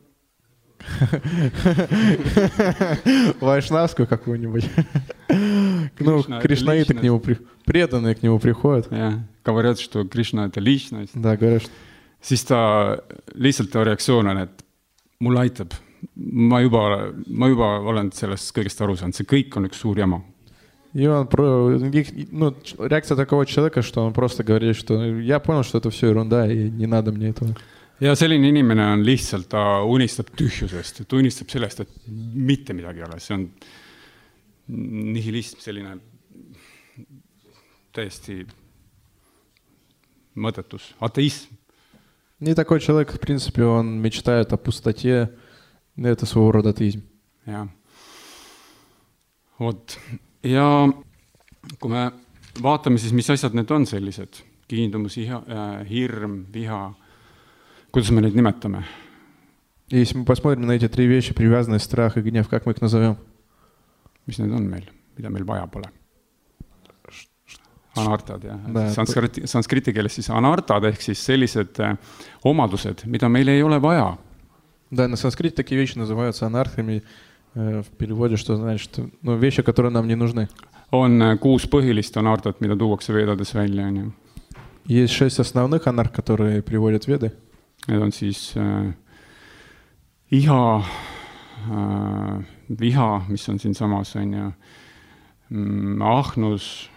Вайшнавскую какую-нибудь. Ну, кришнаиты к нему, преданные к нему приходят. Говорят, что Кришна это личность. Да, говорят, что... Siis ta lihtsalt ta reaktsioon on, et Mulle aitab. Ma juba olen sellest kõigest aru saanud. See kõik on üks suur jama. И он, реакция такого человека, что он просто говорит, что я понял, что это все ерунда, и не надо мне этого. Ja selline inimene on lihtsalt, ta unistab tühjusest, ta unistab sellest, et mitte midagi ei ole. See on nihilism, selline täiesti mõttetus, ateism. И такой человек, в принципе, он мечтает о пустоте, это своего рода атеизм. Ja. Vot. Ja kui me vaatame siis, mis asjad need on sellised, kiindumus, hirm, viha, kuidas me neid nimetame? Если мы посмотрим на эти три вещи, привязанность, страх и гнев, как мы их назовем? Mis need on meil, mida meil vaja pole? Anartad, jah. Да, Sanskriti keeles siis anartad ehk siis sellised omadused, mida meil ei ole vaja. Да, на санскрите такие вещи называются анархами, в переводе, что значит, вещи, которые нам не нужны. On 6 põhilist anartat, mida tuuakse veedades välja. Есть 6 основных анарх, которые приводят веды. Need on siis iha, viha, mis on siin samas, on ju, ahnus,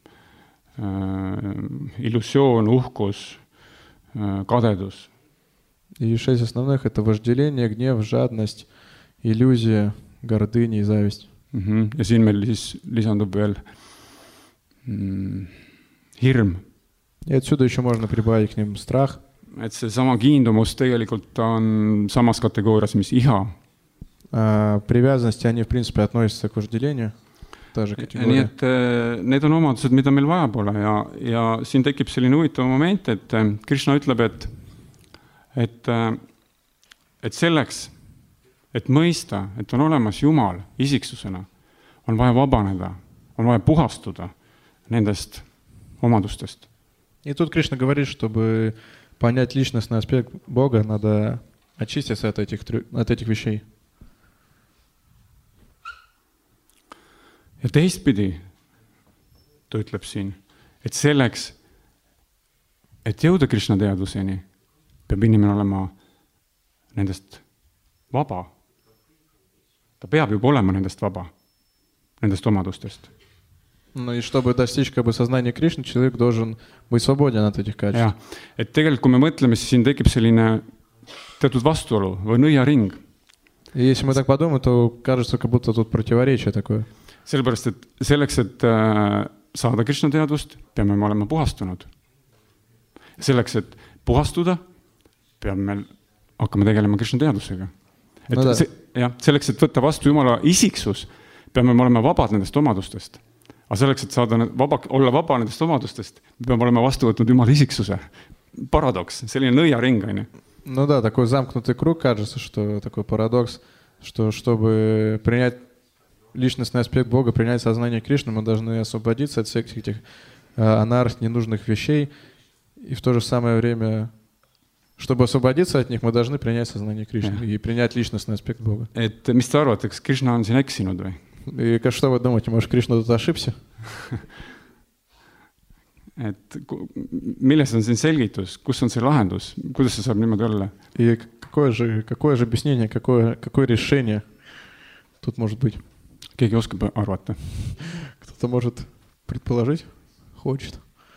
illusioon, uhkus, kadedus. И 6 основных — это вожделение, гнев, жадность, иллюзия, гордыня и зависть. Ja siin meil siis lisandub veel hirm. И отсюда еще можно прибавить к ним страх. Et see sama kiindumus tegelikult on samas kategoorias, mis iha. Привязанности, они, в принципе, относятся к вожделению. Та же категория. Nii et need on omadused, mida meil vaja pole. Ja siin tekib selline huvitav moment, et Krishna ütleb, et selleks, et mõista, et on olemas Jumal isiksusena, on vaja vabaneda, on vaja puhastuda nendest omadustest. И тут Кришна говорит, чтобы понять личностный аспект Бога, надо очиститься от этих вещей. Ja teistpidi, ta ütleb siin, et selleks, et jõuda Krishna teadvuseni, peab inimene olema nendest vaba. Ta peab juba olema nendest vaba, nendest omadustest. Ну и чтобы достичь сознания Кришны, человек должен быть свободен от этих качеств. Ja, et tegelikult, kui me mõtleme, siis siin tekib selline teatud vastuolu või nõiaring. И если мы так подумаем, то кажется, как будто тут противоречие такое. Sellepärast, et selleks, et saada Krishna teadvust, peame me olema puhastunud. Selleks, et puhastuda, peame me hakkama tegelema Krishna teadvusega. Selleks, et võtta vastu Jumala isiksus, peame me olema vabad nendest omadustest. Aga selleks, et olla vaba nendest omadustest, peame olema vastu võtnud Jumala isiksuse. Paradoks, selline nõiaring, on ju. Ну да, такой замкнутый круг, кажется, что такой парадокс, что чтобы принять личностный аспект Бога, принять сознание Кришны, мы должны освободиться от всех этих анарх, ненужных вещей, и в то же самое время, чтобы освободиться от них, мы должны принять сознание Кришны и принять личностный аспект Бога. Et mis te arvate, kas Krishna on siin eksinud või? И что вы думаете, может, Кришна тут ошибся? Et milles on siin selgitus, kus on see lahendus, kuidas see saab niimoodi olla? И какое же объяснение, какое решение тут может быть? Keegi oskab arvata? Кто-то может предположить, хочет.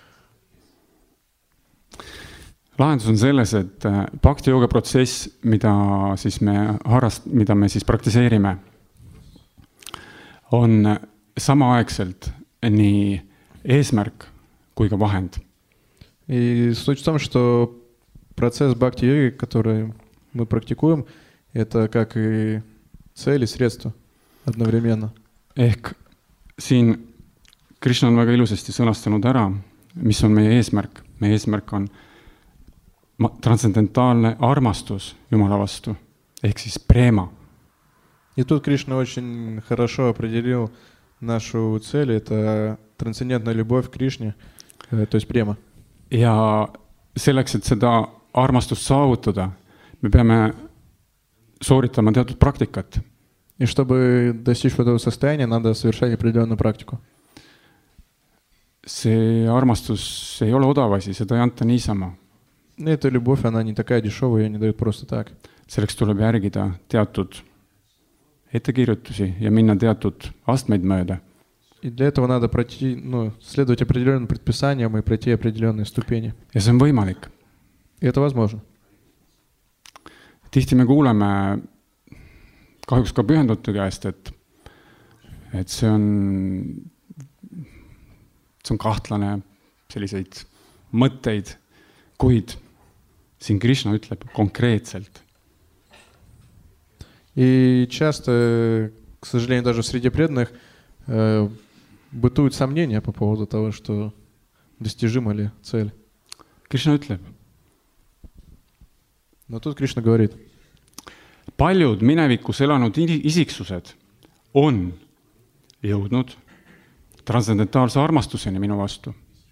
Lahendus on selles, et bhakti jooga protsess, mida me siis praktiseerime, on samaaegselt nii eesmärk kui ka vahend. И суть в том, что процесс бхакти-йоги, который мы практикуем, это как и цель и средство одновременно. Ehk siin Krishna on väga ilusasti sõnastanud ära, mis on meie eesmärk. Meie eesmärk on transcendentaalne armastus Jumala vastu, ehk siis preema. И тут Кришна очень хорошо определил нашу цель, это трансцендентная любовь к Кришне, то есть према. Ja selleks, et seda armastust saavutada, me peame sooritama teatud praktikat. И чтобы достичь этого состояния, надо совершать определенную практику. See armastus ei ole odav asi, seda ei anta niisama. Эта любовь, она не такая дешевая, ее не дают просто так. selleks tuleb järgida teatud ettekirjutusi ja minna teatud astmeid mööda. И для этого надо пройти, следовать определенным предписаниям и пройти определенные ступени. Ja see on võimalik. И это возможно. Tihti me kuuleme kahjuks ka pühendute käest, et see on kahtlane selliseid mõtteid, kuid siin Krishna ütleb konkreetselt. И часто, к сожалению, даже среди преданных бытуют сомнения по поводу того, что достижима ли цель. Krishna ütleb. Но тут Кришна говорит. Paljud minevikus elanud isiksused on jõudnud transcendentaalse armastuseni minu vastu.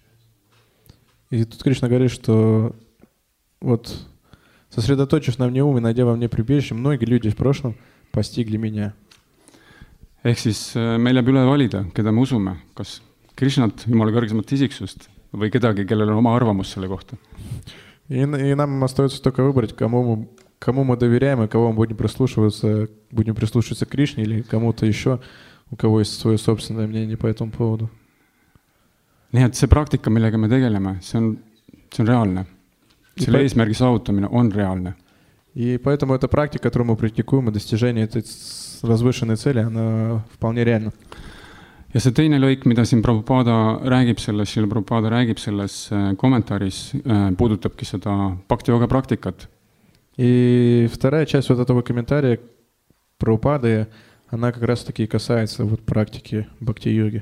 И тут Кришна говорит, что вот сосредоточив на мне ум и найдя во мне прибежище, многие люди в прошлом постигли меня. Ehk siis meil jääb üle valida, keda me usume, kas Krishnat, Jumala kõrgemat isiksust või kedagi, kellel on oma arvamus selle kohta. И нам остается только выбрать, кому мы доверяем и кого мы будем прислушиваться к Кришне или кому-то еще, у кого есть свое собственное мнение по этому поводу. Nii et see praktika, millega me tegeleme, see on reaalne. Selle eesmärgi saavutamine on reaalne. И поэтому эта практика, которую мы практикуем, и достижение этой возвышенной цели, она вполне реальна. Ja see teine lõik, mida siin Prabhupada räägib selles kommentaaris, puudutabki seda bhakti-yoga praktikat. И вторая часть вот этого комментария Прабхупады, она как раз-таки касается вот практики бхакти-йоги.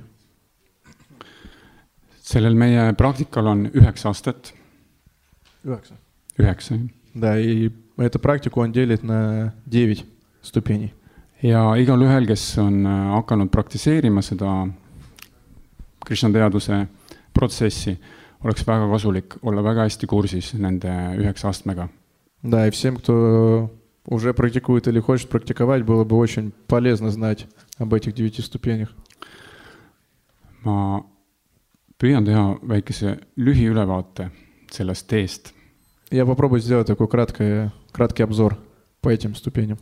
Sellel meie praktikal on 9 aastat. 9. Да, и эту практику он делит на 9 ступеней. Ja igal ühel, kes on hakanud praktiseerima seda Krishna teaduse protsessi, oleks väga kasulik olla väga hästi kursis nende 9 astmega. Да, и всем, кто уже практикует или хочет практиковать, было бы очень полезно знать об этих 9 ступенях. Ma püüan teha väikese lühiülevaate sellest teest. Я попробую сделать такой краткий обзор по этим ступеням.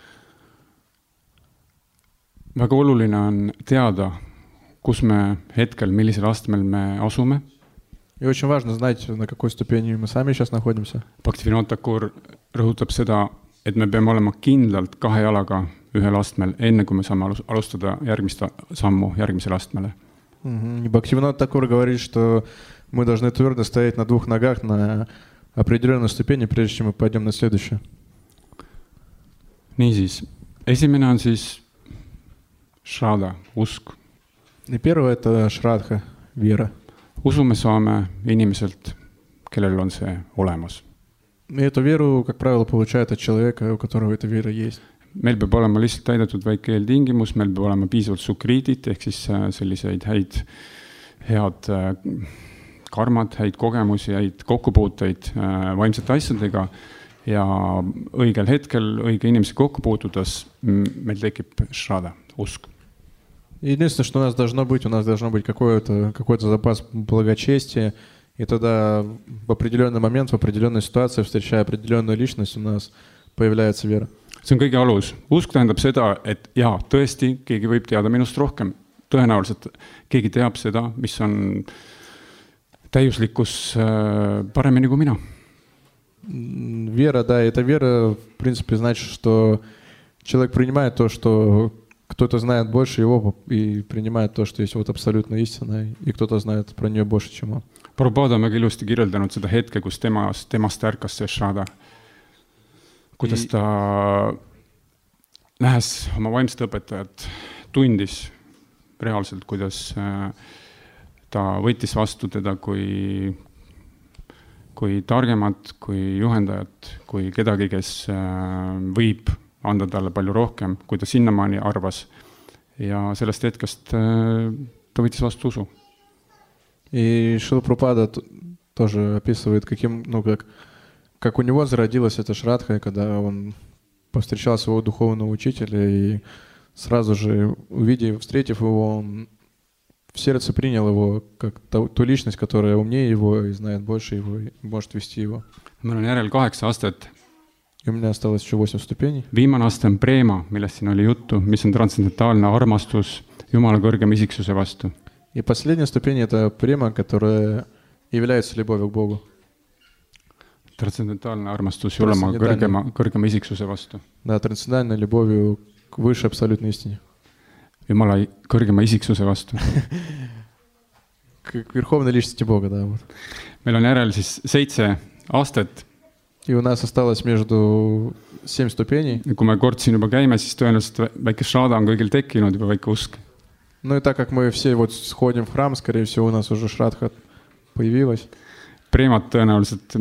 Väga oluline on teada, kus me hetkel, millisel astmel me asume. И очень важно знать, на какой ступени мы сами сейчас находимся. Bhaktivinoda Thakur rõhutab seda, et me peame olema kindlalt 2 jalaga ühel astmel, enne kui me saame alustada järgmist sammu järgmisel astmele. Бхактивинода Тхакур говорит, что мы должны твердо стоять на 2 ногах на определенной ступени, прежде чем мы пойдем на следующую. Niisiis, esimene on siis Shraddha, usk. И первое — это шрадха, вера. Usume saame inimeselt, kellel on see olemas. И эту веру, как правило, получает от человека, у которого эта вера есть. Meil peab olema lihtsalt täidetud väike eeltingimus, meil peab olema piisavalt sukriidit, ehk siis selliseid head karmad, häid kogemusi, häid kokkupuuteid vaimsete asjadega ja õigel hetkel, õige inimese kokkupuutudes meil tekib Shraddha, usk. Единственное, что у нас должно быть какой-то запас благочестия, и тогда в определенный момент, в определенной ситуации, встречая определенную личность, у нас появляется вера. See on kõige alus. Usk tähendab seda, et jaa, tõesti, keegi võib teada minust rohkem. Tõenäoliselt keegi teab seda, mis on täiuslikkus paremini kui mina. Вера, да, эта вера, в принципе, значит, что человек принимает то, что кто-то знает больше его, и принимает то, что есть вот абсолютно истина, и кто-то знает про нее больше, чем он. Prabhupada on väga ilusti kirjeldanud seda hetke, kus temast ärkas see Shraddha. Kuidas ta nähes oma vaimset õpetajat, tundis reaalselt, kuidas ta võttis vastu teda kui targemat, kui juhendajat, kui kedagi, kes võib anda talle palju rohkem, kui ta sinnamaani arvas. Ja sellest hetkest ta võttis vastu usu. И Шрила Прабхупада тоже описывает, как у него зародилась эта шрадха, когда он повстречал своего духовного учителя, и сразу же, встретив его, он в сердце принял его как ту личность, которая умнее его и знает больше его, и может вести его. Meil on järel 8 astet. И у меня осталось еще 8 ступеней. Viimane aste on preema, millest siin oli juttu, mis on transcendentaalne armastus Jumala kõrgema isiksuse vastu. И последняя ступень — это према, которая является любовью к Богу. Transcendentaalne armastus Jumala kõrgema isiksuse vastu. Да, трансцендентальной любовью к высшей абсолютной истине. Jumala kõrgema isiksuse vastu. К верховной личности Бога, да. Вот. Meil on järel siis 7 astet. И у нас осталось между 7 ступеней. Kui me kord siin juba käime, siis tõenäoliselt väike šrada on kõigil tekkinud juba väike usk. Ну и так как мы все вот сходим в храм, скорее всего, у нас уже шрадха появилась. Preemat tõenäoliselt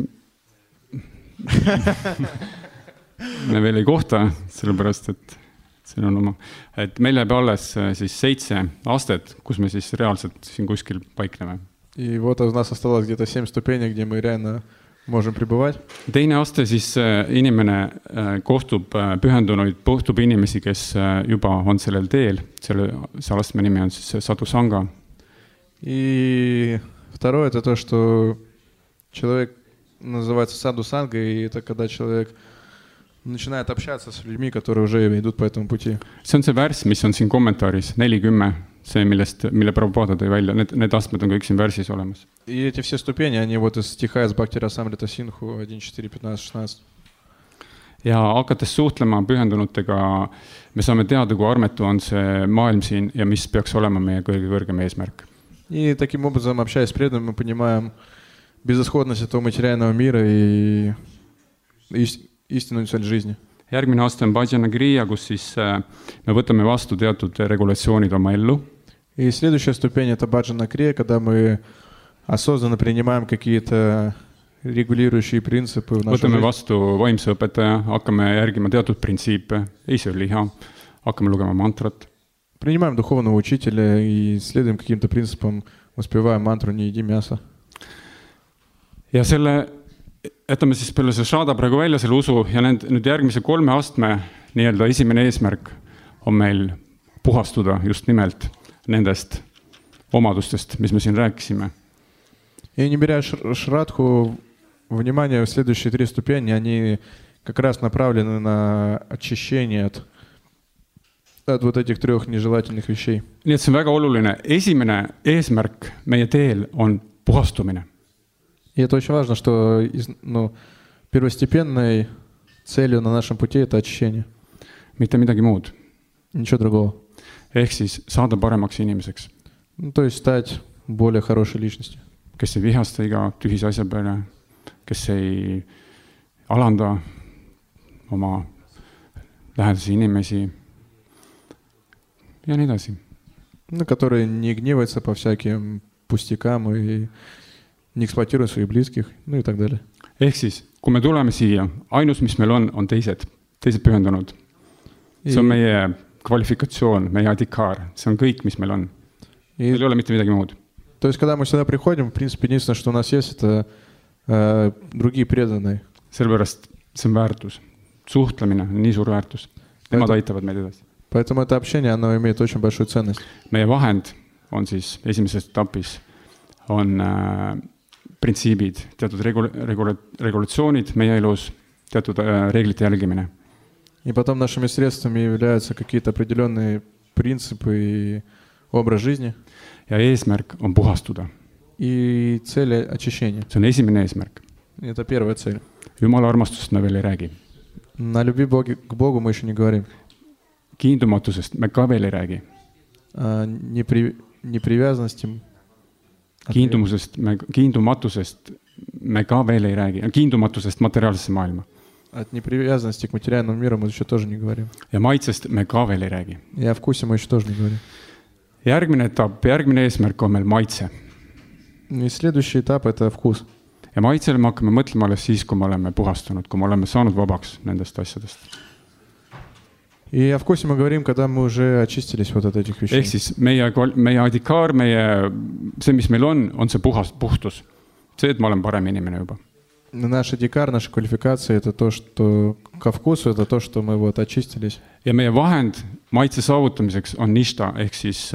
me veel ei kohta, sellepärast, et siin on oma, et meil jääb alles siis 7 astet, kus me siis reaalselt siin kuskil paikneme. И вот у нас осталось где-то 7 ступеней, где мы реально можем пребывать. Teine aste siis inimene kohtub inimesi, kes juba on sellel teel. See astme nimi on siis sadhusanga. И второе — это то, что человек называется садхусанга, и это когда человек начинает общаться с людьми, которые уже идут по этому пути. See on see värs, mis on siin kommentaaris 40, see, mille Prabhupada tõi välja. Need astmed on kõik siin värsis olemas. И эти все ступени, они вот из стиха из Бхакти Расамрита Синху 1, 4, 15, 16. Ja hakates suhtlema pühendunutega, me saame teada, kui armetu on see maailm siin ja mis peaks olema meie kõige kõrgem eesmärk. И таким образом, общаясь с преданными, мы понимаем безысходность этого материального мира и истинную цель жизни. Järgmine aste on Bhajana Kriya, kus siis me võtame vastu teatud regulatsioonid oma ellu. И следующая ступень — это Бхаджана Крия, когда мы осознанно принимаем какие-то регулирующие принципы в нашу Võtame жизнь. vastu vaimse õpetaja, hakkame järgima teatud printsiipe, ei söö liha, hakkame lugema mantrat. Принимаем духовного учителя и следуем каким-то принципам, воспеваем мантру «Не еди мясо». Ja selle, jätame siis peale see šrada praegu välja, selle usu, ja nüüd järgmise 3 astme nii-öelda esimene eesmärk on meil puhastuda just nimelt nendest omadustest, mis me siin rääkisime. И не беря шрадху, внимание, следующие 3 ступени, они как раз направлены на очищение от вот этих 3 нежелательных вещей. Nii et see on väga oluline. Esimene eesmärk meie teel on puhastumine. И это очень важно, что первостепенной целью на нашем пути — это очищение. Mitte midagi muud. Ничего другого. Ehk siis saada paremaks inimeseks. То есть стать более хорошей личностью. Kes ei vihasta iga tühise asja peale, kes ei alanda oma lähedasi inimesi ja nii edasi. Которые не гневаются по всяким пустякам и не эксплуатируют своих близких, и так далее. Ehk siis, kui me tuleme siia, ainus, mis meil on teised pühendunud. See on meie kvalifikatsioon, meie adhikar. See on kõik, mis meil on. Meil ei ole mitte midagi muud. То есть, когда мы сюда приходим, в принципе, единственное, что у нас есть, это другие преданные. Sellepärast see on väärtus. Suhtlemine on nii suur väärtus. Nemad aitavad meid edasi. Поэтому это общение, оно имеет очень большую ценность. Meie vahend on siis esimeses etapis on printsiibid, teatud regulatsioonid meie elus, teatud reeglite jälgimine. И потом нашими средствами являются какие-то определенные принципы и образ жизни. Ja eesmärk on puhastuda. И цель очищения. See on esimene eesmärk. Это первая цель. Jumala armastust me veel ei räägi. На любви к Богу мы еще не говорим. Kiindumatusest me ka veel ei räägi. Непривязанности. Kiindumatusest me ka veel ei räägi. Kiindumatusest materiaalsesse maailma. От непривязанности к материальному миру мы еще тоже не говорим. Ja maitsest me ka veel ei räägi. И о вкусе мы еще тоже не говорим. Järgmine etapp, järgmine eesmärk on meil maitse. И следующий этап — это вкус. Ja maitsele me hakkame mõtlema alles siis, kui me oleme puhastunud, kui me oleme saanud vabaks nendest asjadest. И о вкусе мы говорим, когда мы уже очистились вот от этих вещей. Ehk siis meie adhikar, see, mis meil on see puhtus. See, et ma olen parem inimene juba. Наш адхикар, наша квалификация — это то, что ко вкусу, это то, что мы вот очистились. Ja meie vahend maitse saavutamiseks on nishta, ehk siis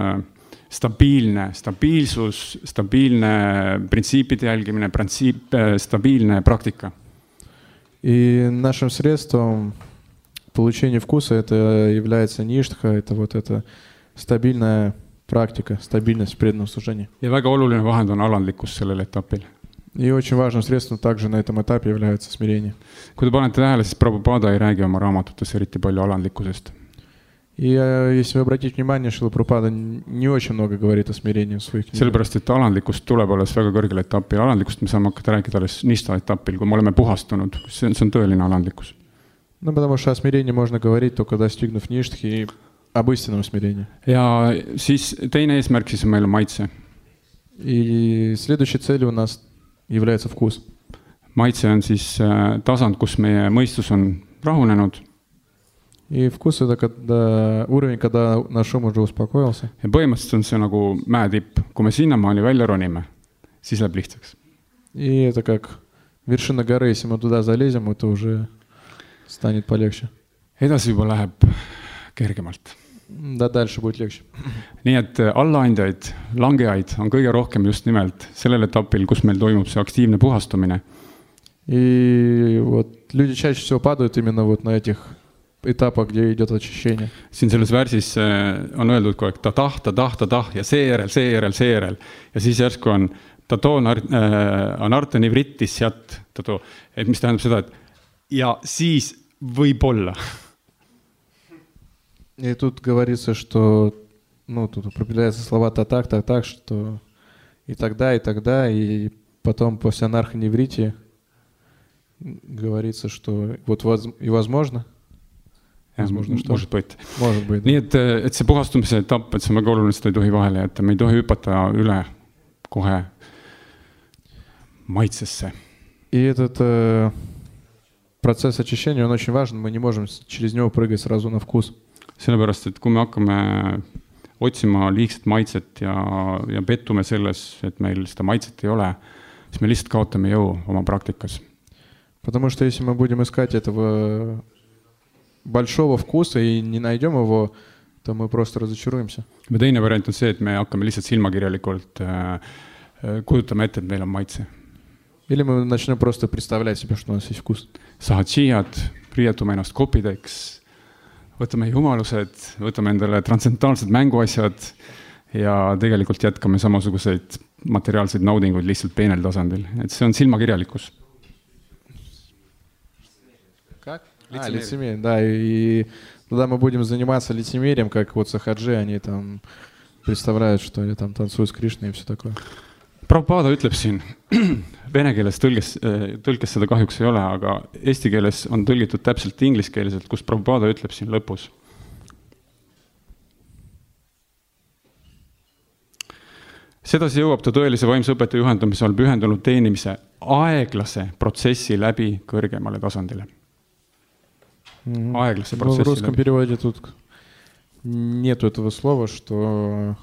stabiilsus, stabiilne printsiipide jälgimine, stabiilne praktika. И нашим средством получения вкуса это является ништха, это вот эта стабильная практика, стабильность в преданном служении. Ja väga oluline vahend on alandlikkus sellel etapil. И очень важным средством также на этом этапе является смирение. Kui te panete tähele, siis Prabhupada ei räägi oma raamatutes eriti palju alandlikkusest. И если вы обратите внимание, Шрила Прабхупада не очень много говорит о смирении в своих книгах. Sellepärast, et alandlikkust tuleb alles väga kõrgel etapil. Alandlikkust me saame hakata rääkida alles nista etapil, kui me oleme puhastunud. See on tõeline alandlikkus. Ну, потому что о смирении можно говорить только достигнув ништхи и об истинном смирении. Ja siis teine eesmärk siis on meil maitse. И следующей целью у нас является вкус. Maitse on siis tasand, kus meie mõistus on rahunenud. И вкус это когда, уровень, когда наш ум уже успокоился. Ja põhimõtteliselt on see nagu mäetipp. Kui me sinnamaani välja ronime, siis läheb lihtsaks. И это как вершина горы, если мы туда залезем, это уже станет полегче. Edasi juba läheb kergemalt. Да, дальше будет легче. Nii et allaandjaid, langejaid on kõige rohkem just nimelt sellel etapil, kus meil toimub see aktiivne puhastumine. И вот люди чаще всего падают именно вот на этих этапах, где идет очищение. Siin selles värsis on öeldud kogu aeg ta ja seejärel. Ja siis järsku on tato anarte nivrittis jat tato. Et mis tähendab seda, et ja siis võib-olla. И тут говорится, что, ну, тут употребляются слова так, что и тогда, и потом после анархоневритии говорится, что вот и возможно. Возможно, что? Может быть. Может быть. Nii et see puhastumise etapp, et see on väga oluline, seda ei tohi vahele jätta. Me ei tohi hüpata üle kohe maitsesse. И этот процесс очищения, он очень важен. Мы не можем через него прыгать сразу на вкус. Sellepärast, et kui me hakkame otsima liigset maitset ja pettume selles, et meil seda maitset ei ole, siis me lihtsalt kaotame jõu oma praktikas. Потому что если мы будем искать этого большого вкуса и не найдем его, то мы просто разочаруемся. Ja teine variant on see, et me hakkame lihtsalt silmakirjalikult kujutame ette, et meil on maitse. Или мы начнем просто представлять себе, что у нас есть вкус. Sahajiyad, riietume ennast kopideks, võtame jumalused, võtame endale transcendentaalsed mänguasjad ja tegelikult jätkame samasuguseid materiaalseid naudinguid lihtsalt peenel tasandil. Et see on silmakirjalikkus. Лицемерие, да, и тогда мы будем заниматься лицемерием, как вот сахаджи, они там представляют, что они там танцуют с Кришной и все такое. Prabhupada ütleb siin, vene keeles tõlkes seda kahjuks ei ole, aga eesti keeles on tõlgitud täpselt ingliskeeliselt, kus Prabhupada ütleb siin lõpus. Sedasi jõuab ta tõelise vaimse õpetaja juhendamise all pühendunud teenimise aeglase protsessi läbi kõrgemale tasandile. Aeglase protsessi в русском переводе тут нету этого слова, что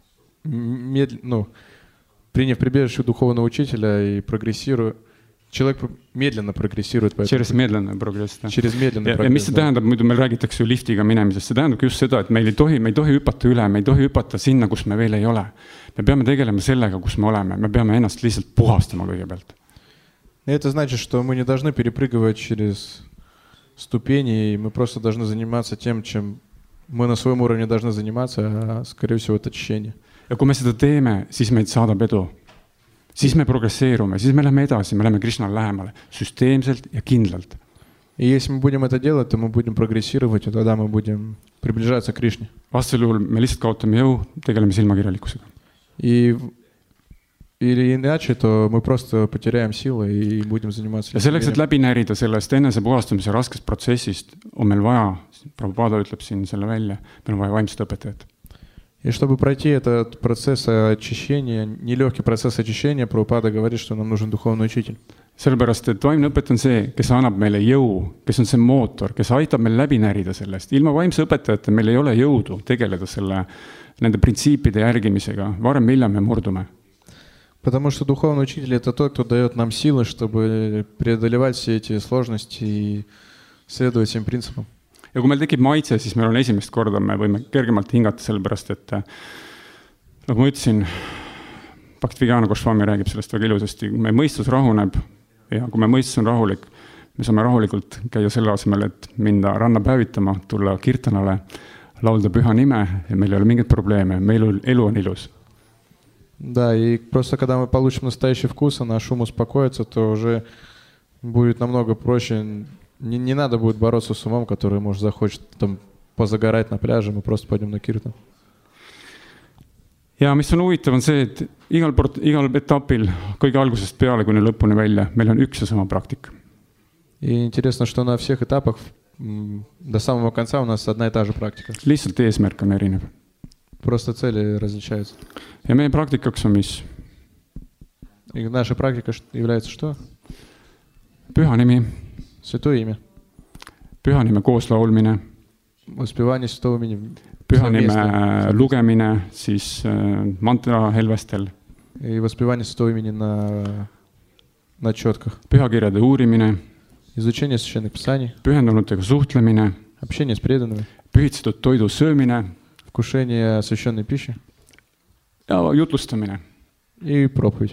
приняв прибежище духовного учителя и прогрессируя, человек медленно прогрессирует. Через медленный прогресс. Через медленный прогресс. Ja mis see tähendab, muidu meil räägitakse ju liftiga minemisest, see tähendab just seda, et me ei tohi hüpata üle, me ei tohi hüpata sinna, kus me veel ei ole. Me peame tegelema sellega, kus me oleme, me peame ennast lihtsalt puhastama kõigepealt. Это значит, что мы не должны перепрыгивать через ступени, и мы просто должны заниматься тем, чем мы на своем уровне должны заниматься, а скорее всего это очищение. Ja kui me seda teeme, siis meid saadab edu. Siis me progresseerume, siis me läheme edasi, me läheme Krishnale lähemale, süsteemselt ja kindlalt. И если мы будем это делать, то мы будем прогрессировать, и тогда мы будем приближаться к Кришне. Vastasel juhul me lihtsalt kaotame jõu, tegeleme silmakirjalikkusega. Или иначе, то мы просто потеряем силы и будем заниматься. Ja selleks, et läbi närida sellest enese puhastumise raskest protsessist, on meil vaja, Prabhupada ütleb siin selle välja, meil on vaja vaimset õpetajat. И чтобы пройти этот процесс очищения, нелегкий процесс очищения, Прабхупада говорит, что нам нужен духовный учитель. Sellepärast, et vaimne õpetaja on see, kes annab meile jõu, kes on see mootor, kes aitab meil läbi närida sellest. Ilma vaimse õpetajate meil ei ole jõudu tegeleda nende printsiipide järgimisega. Varem millal me murdume. Потому что духовный учитель — это тот, кто дает нам силы, чтобы преодолевать все эти сложности и следовать всем принципам. Ja kui meil tekib maitse, siis meil on esimest korda, me võime kergemalt hingata sellepärast, et nagu ma ütlesin, Bhaktivinoda Goswami räägib sellest väga ilusasti, kui meie mõistus rahuneb ja kui meie mõistus on rahulik, me saame rahulikult käia selle asemel, et minna ranna päevitama, tulla kirtanale, laulda püha nime ja meil ei ole mingeid probleeme, meil elu on ilus. Да, и просто когда мы получим настоящий вкус, а наш ум успокоится, то уже будет намного проще. Не надо будет бороться с умом, который, может, захочет там позагорать на пляже, мы просто пойдем на киртан. Ja mis on huvitav on see, et igal etapil, kõige algusest peale kuni lõpuni välja, meil on üks ja sama praktika. И интересно, что на всех этапах до самого конца у нас одна и та же практика. Lihtsalt eesmärk on erinev. Просто цели различаются. Ja meie praktikaks on mis? И наша практика является что? Püha nimi. Святое имя. Püha nime kooslaulmine. Воспевание святого имени. Püha nime lugemine siis mantra helvestel. И воспевание святого имени на четках. Pühakirjade uurimine. Изучение священных писаний. Pühendunutega suhtlemine. Общение с преданными. Pühitsetud toidu söömine. Вкушение священной пищи. Ja jutlustamine. И проповедь.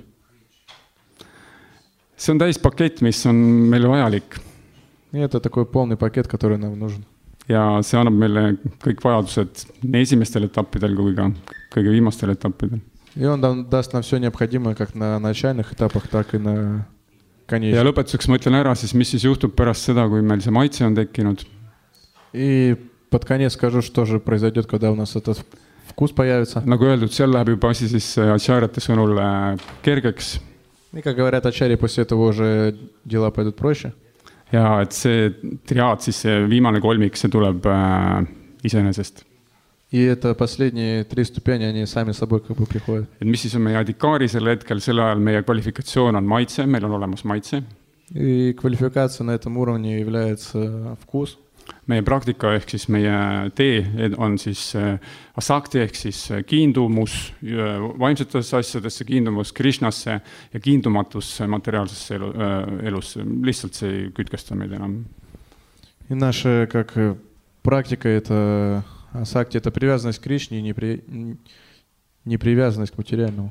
See on täispakett, mis on meile vajalik. И это такой полный пакет, который нам нужен. Ja see annab meile kõik vajadused nii esimestel etappidel kui ka kõige viimastel etappidel. И он даст нам все необходимое как на начальных этапах, так и на конечных. Ja lõpetuseks ma ütlen ära siis, mis siis juhtub pärast seda, kui meil see maitse on tekkinud. И под конец скажу, что же произойдет, когда у нас этот вкус появится. Nagu öeldud, seal läheb juba asi siis acharjate sõnul kergeks. И как говорят ачарьи, после этого уже дела пойдут проще. Ja et see triaad, siis see viimane kolmik, see tuleb iseenesest. И это последние 3 ступени, они сами собой как бы приходят. Et mis siis on meie adikaari sel hetkel, sel ajal meie kvalifikatsioon on maitse, meil on olemas maitse. И квалификация на этом уровне является вкус. Meie praktika ehk siis meie tee on siis asakti ehk siis kiindumus vaimsetesse asjadesse, kiindumus Krishnasse ja kiindumatus materiaalsesse elusse. Lihtsalt see ei kütkesta meid enam. И наша как практика это асакти, это привязанность к Кришне и не привязанность к материальному.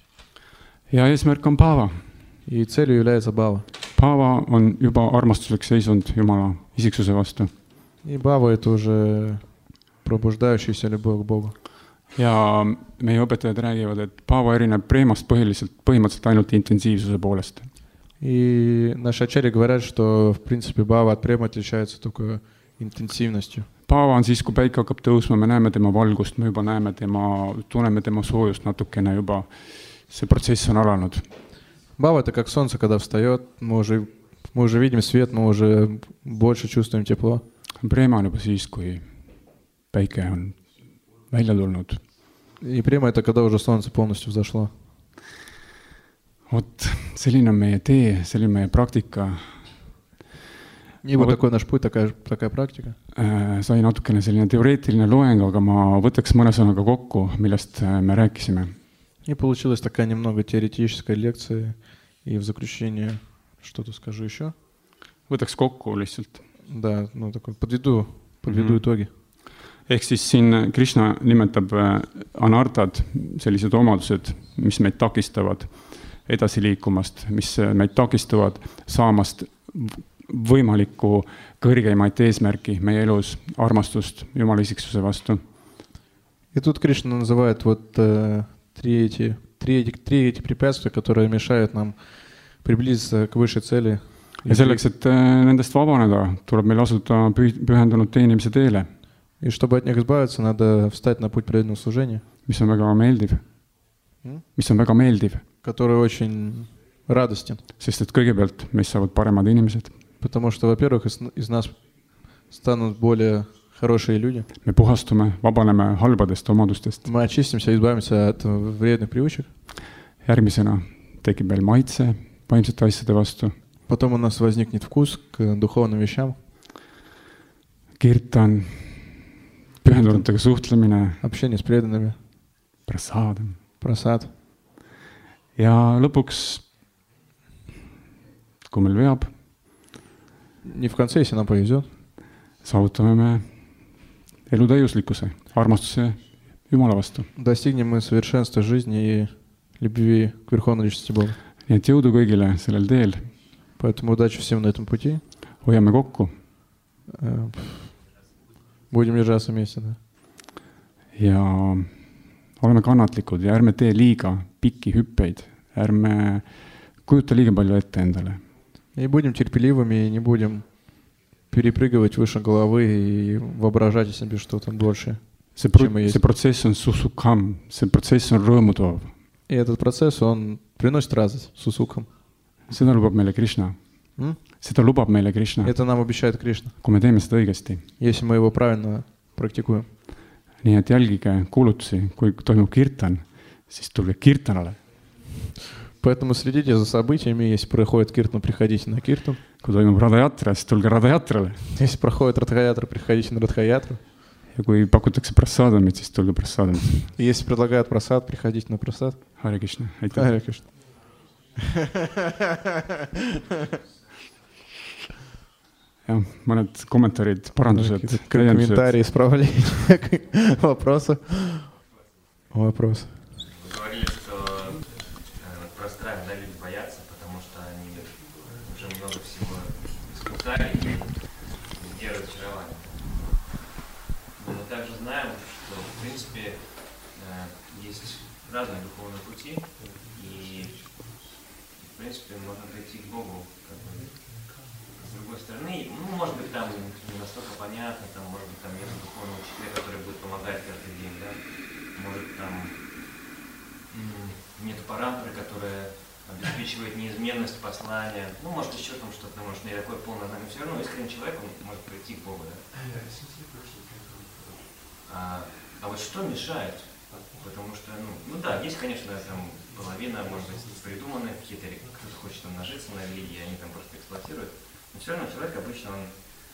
Ja eesmärk on bhava. И целью является бхава. Bhava on juba armastuslik seisund Jumala isiksuse vastu. И бхава это уже пробуждающаяся любовь к Богу. Ja meie õpetajad räägivad, et bhava erineb preemast põhimõtteliselt ainult intensiivsuse poolest. И наши ачарьи говорят, что в принципе бхава от према отличается только интенсивностью. Bhava on siis, kui päike hakkab tõusma, me näeme tema valgust, me juba tunneme tema soojust natukene juba. See protsess on alanud. Бхава это как солнце, когда встает, мы уже видим свет, мы уже больше чувствуем тепло. Preema on juba siis, kui päike on välja tulnud. И према это когда уже солнце полностью взошло. Вот selline on meie tee, selline meie praktika. И вот такой наш путь, такая практика. Sai natukene selline teoreetiline loeng, aga ma võtaks mõne sõnaga kokku, millest me rääkisime. И получилась такая немного теоретическая лекция. И в заключение что-то скажу еще. Võtaks kokku lihtsalt. Да, ну такой подведу итоги. Ehk siis siin Krishna nimetab anartad, sellised omadused, mis meid takistavad edasi liikumast, mis meid takistavad saamast võimalikku kõrgeimaid eesmärki meie elus, armastust Jumala isiksuse vastu. И тут Кришна называет вот три эти препятствия, которые мешают нам приблизиться к высшей цели. Ja selleks, et nendest vabaneda, tuleb meil asuda pühendunud teenimise teele. И чтобы от них избавиться, надо встать на путь преданного служения. Mis on väga meeldiv. Который очень радостен. Sest et kõigepealt meist saavad paremad inimesed. Потому что, во-первых, из нас станут более хорошие люди. Me puhastume, vabaneme halbadest omadustest. Мы очистимся, избавимся от вредных привычек. Järgmisena tekib veel maitse vaimsete asjade vastu. Потом у нас возникнет вкус к духовным вещам. Kirtan, pühendunutega suhtlemine. Общение с преданными. Prasad. Ja lõpuks, kui meil veab, не в конце, если нам повезет, saavutame me elu täiuslikkuse, armastuse Jumala vastu. Достигнем мы совершенства жизни и любви к верховной личности Бога. Nii et jõudu kõigile sellel teel. Поэтому удачи всем на этом пути. hoiame kokku Будем держаться вместе, да. ja oleme kannatlikud ja ärme tee liiga pikki hüppeid, ärme kujuta liiga palju ette endale. И будем терпеливыми, и не будем перепрыгивать выше головы и воображать о себе что-то большее, чем мы есть. See protsess on susukam, see protsess on rõõmutoov. И этот процесс, он приносит радость сусукам. Seda lubab meile Krishna. Seda lubab meile Krishna, Это нам обещает Кришна, kui me teeme seda õigesti. если мы его правильно практикуем. Nii et jälgige kuulutusi, kui toimub kirtan, siis tulge kirtanale. Поэтому следите за событиями. Если проходит киртан, приходите на киртан. Kui toimub radajatra, siis tulge radajatrale. Если проходит радхаятра, приходите на радхаятру. Ja kui pakutakse prasadamit, siis tulge prasadamit. И если предлагают прасад, приходите на прасад. Hare Krishna. Aitäh. Харе Кришна. Jah, mõned kommentaarid, parandused, Комментарии, исправления, вопросы. Вопрос. Вы говорили, что про страх, да, люди боятся, потому что они уже много всего испытали и где разочарование. Но мы также знаем, что в принципе есть разные духовные пути, и в принципе можно прийти к Богу как бы с другой стороны. Ну, может быть, там не настолько понятно, там, может быть, там нет духовного учителя, который будет помогать каждый день, да? Может, там нет параметра, которая обеспечивает неизменность послания. Ну, может, еще там что-то, может, не такое полное знание. Все равно искренний человек, он может прийти к Богу, да? А вот что мешает? Потому что, ну да, есть, конечно, там половина, может быть, придуманные какие-то, кто-то хочет там нажиться на религии, они там просто эксплуатируют. Но все равно человек обычно, он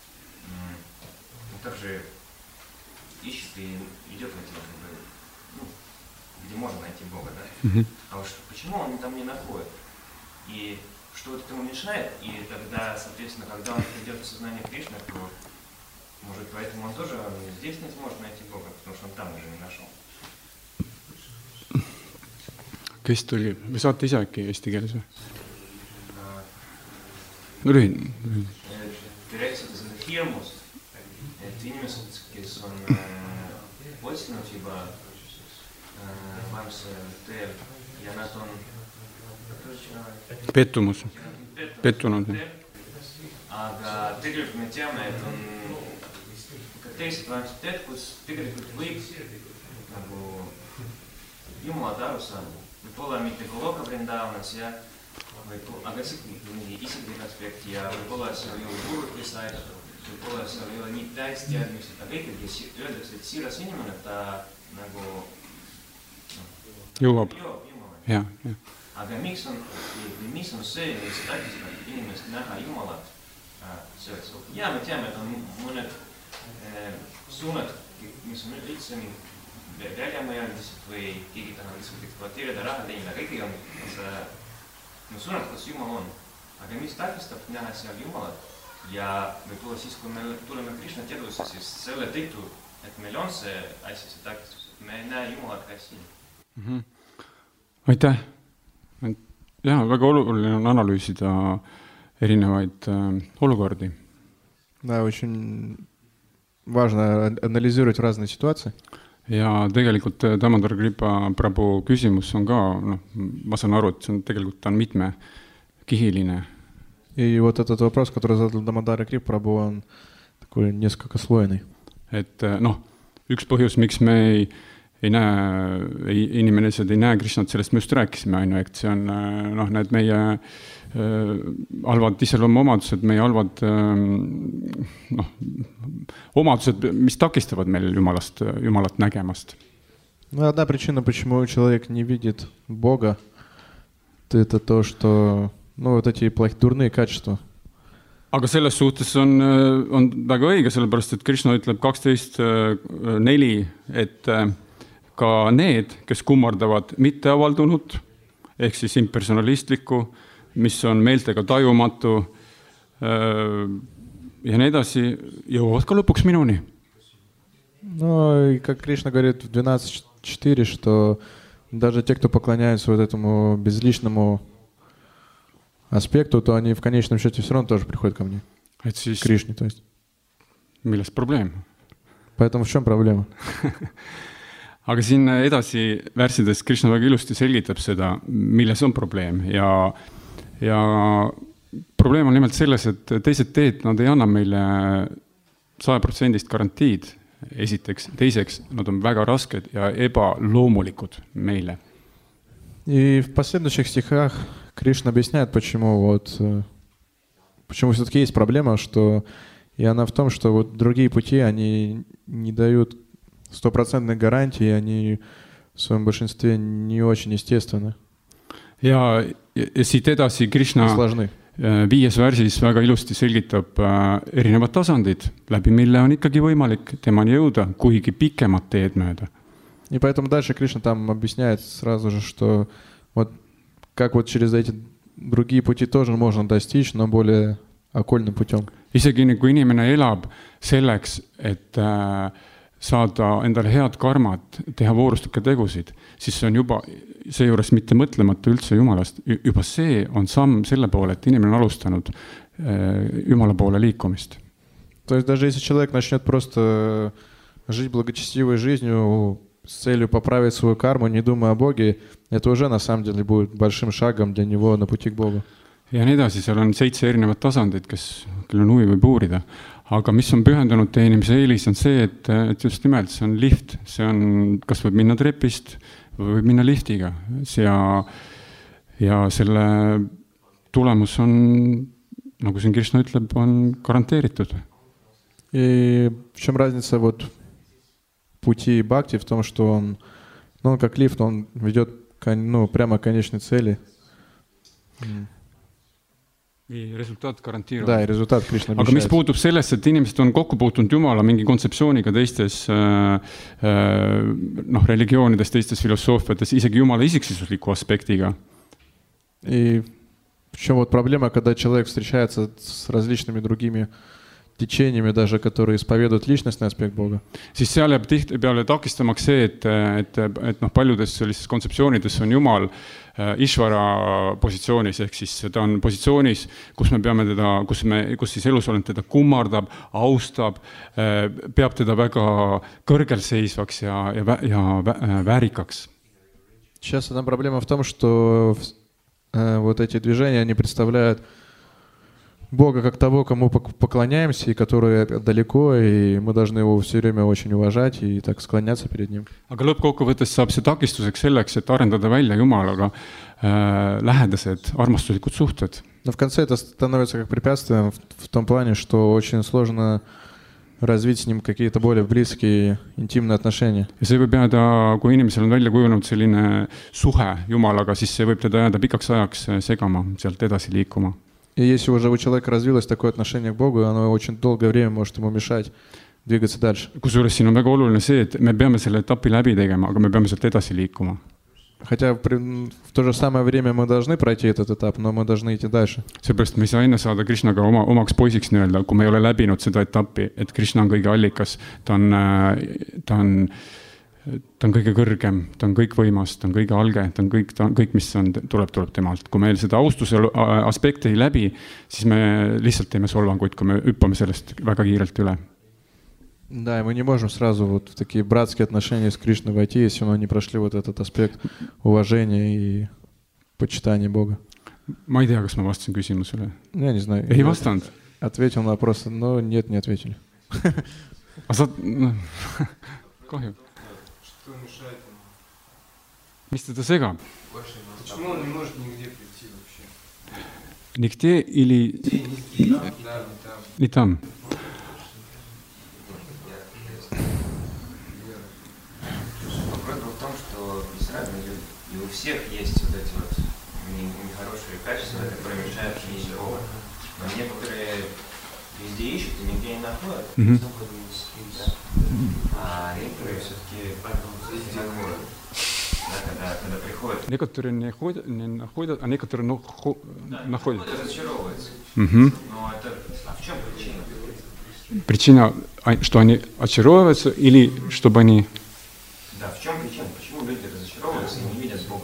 также ищет и идет в эти, как бы, где можно найти Бога, да? А вот почему он там не находит? И что вот этому мешает? И тогда, соответственно, когда он придет в сознание Кришны, то, может, поэтому он тоже здесь не сможет найти Бога, потому что он там уже не нашел. Kes tuli? Või saate ise äkki eesti keeles või? Lühin. Rääkisite seda hirmust, et inimesed, kes on otsinud juba vaimsel teel ja nad on Pettumus. Pettunud. Aga tegelikult me teame, et on ka teised vaimsed teed, kus tegelikult võib nagu Jumalad aru saada. Võib-olla mitte Goloka Vrindavanas, aga mingi isiklik aspekt ja võib-olla seal ei ole gurud, kes aidab, võib-olla seal ei ole nii täisteadmised, aga ikkagi öeldakse, et siiras inimene, ta nagu jõuab. Jumala. Aga miks on see, mis takistab inimest näha Jumalat selles? Ja me teame, et on mõned suunad, mis on üldse väljamõeldised või keegi tahab lihtsalt ekspluateerida raha teenida, aga ikkagi on see suunad, kus Jumal on. Aga mis takistab näha seal Jumalat? Ja võib-olla siis, kui me tuleme Krishna teadvusse, siis selle tõttu, et meil on see asi, see takistus, et me ei näe Jumalat ka siin. Aitäh! Jah, väga oluline on analüüsida erinevaid olukordi. Да, очень важно анализировать разные ситуации. Ja tegelikult Damodar Kripa Prabhu küsimus on ka, ma saan aru, et see on tegelikult on mitmekihiline. И вот этот вопрос, который задал Дамодар Крипа Прабhu, он такой несколько слойный. Et üks põhjus, miks me ei näe, inimesed ei näe Krishnat, sellest me just rääkisime, et see on need meie halvad iseloomuomadused, meie halvad omadused, mis takistavad meil Jumalat nägemast. Ну, одна причина, почему человек не видит Бога, это то, что вот эти дурные качества. Aga selles suhtes on väga õige, sellepärast, et Krishna ütleb 12.4, et ka need, kes kummardavad mitteavaldunut, ehk siis impersonalistlikku, mis on meeltega tajumatu ja nii edasi, jõuavad ka lõpuks minuni. Ну, и как Кришна говорит в 12.4, что даже те, кто поклоняются вот этому безличному аспекту, то они в конечном счете все равно тоже приходят ко мне. Et siis, Кришне, то есть. milles probleem? Поэтому в чем проблема? Aga siin edasi värsides Krishna väga ilusti selgitab seda, milles on probleem ja probleem on nimelt selles, et teised teed, nad ei anna meile 100% garantiid, esiteks. Teiseks, nad on väga rasked ja ebaloomulikud meile. И в последующих стихах Кришна объясняет, почему все-таки есть проблема, и она в том, что вот другие пути, они не дают 100% гарантии, они в своем большинстве не очень естественны. Ja siit edasi Krishna 5. värsis väga ilusti selgitab erinevad tasandid, läbi mille on ikkagi võimalik temani jõuda, kuigi pikemat teed mööda. И поэтому дальше Кришна там объясняет сразу же, что вот как вот через эти другие пути тоже можно достичь, но более окольным путем. Isegi kui inimene elab selleks, et saada endale head karmat, teha voorustlikke tegusid, siis see on juba seejuures mitte mõtlemata üldse Jumalast. Juba see on samm selle poole, et inimene on alustanud Jumala poole liikumist. То есть даже если человек начнет просто жить благочестивой жизнью с целью поправить свою карму, не думая о Боге, это уже на самом деле будет большим шагом для него на пути к Богу. Ja nii edasi, seal on 7 erinevat tasandit, kellel on huvi võib uurida. Aga mis on pühendunud teenimise eelis on see, et just nimelt see on lift. See on, kas võib minna trepist või võib minna liftiga. Ja selle tulemus on, nagu siin Krishna ütleb, on garanteeritud. И в чем разница вот пути бхакти в том, что он как лифт, он ведет прямо к конечной цели. Resultaat garantiirub. Да, и результат Кришна обещает. Aga mis puutub sellesse, et inimesed on kokku puutunud Jumala mingi kontseptsiooniga teistes religioonides, teistes filosoofiates, isegi Jumala isiksusliku aspektiga. И в чем вот проблема, когда человек встречается с различными другими течениями, даже которые исповедуют личностный аспект Бога. Siis seal jääb tihtipeale takistamaks see, et paljudes sellises kontseptsioonides on Jumal Ishvara positsioonis, ehk siis ta on positsioonis, kus me peame teda, kus siis elusolend teda kummardab, austab, peab teda väga kõrgel seisvaks ja väärikaks. Сейчас одна проблема в том, что вот эти движения, они представляют Бога как того, кому поклоняемся, и который далеко, и мы должны его все время очень уважать и так склоняться перед ним. Aga lõppkokkuvõttes saab see takistuseks selleks, et arendada välja Jumalaga lähedased armastuslikud suhted. Но в конце это становится как препятствием в том плане, что очень сложно развить с ним какие-то более близкие, интимные отношения. Ja see võib jääda, kui inimesel on välja kujunud selline suhe Jumalaga, siis see võib teda jääda pikaks ajaks segama, sealt edasi liikuma. И если уже у человека развилось такое отношение к Богу, оно очень долгое время может ему мешать двигаться дальше. Kusjuures siin on väga oluline see, et me peame selle etapi läbi tegema, aga me peame sealt edasi liikuma. Хотя в то же самое время мы должны пройти этот этап, но мы должны идти дальше. Seepärast me ei saa enne saada Krishnaga omaks poisiks nii-öelda, kui me ei ole läbinud seda etappi, et Krishna on kõige allikas, ta on kõige kõrgem, ta on kõik võimas, ta on kõige alge, ta on kõik, mis tuleb temalt. Kui meil seda austuse aspekti ei läbi, siis me lihtsalt teeme solvanguid, kui me hüppame sellest väga kiirelt üle. Да, и мы не можем сразу вот в такие братские отношения с Кришной войти, если мы не прошли вот этот аспект уважения и почитания Бога. Ma ei tea, kas ma vastasin küsimusele. Я не знаю. Ei vastanud? Ответил на вопрос, но нет, не ответили. Kahju. Mis teda segab? Почему он не может нигде прийти вообще? Нигде или... Не там. Вопрос был в том, что и у всех есть вот эти вот нехорошие качества, которые мешают видеть Бога. Но некоторые везде ищут и нигде не находят. А некоторые все-таки находят. Когда приходят. Некоторые не находят, а некоторые находят. Разочаровываются. Но это, в чем причина? Причина, что они очаровываются или чтобы они... Да, в чем причина? Почему люди разочаровываются и не видят Бога?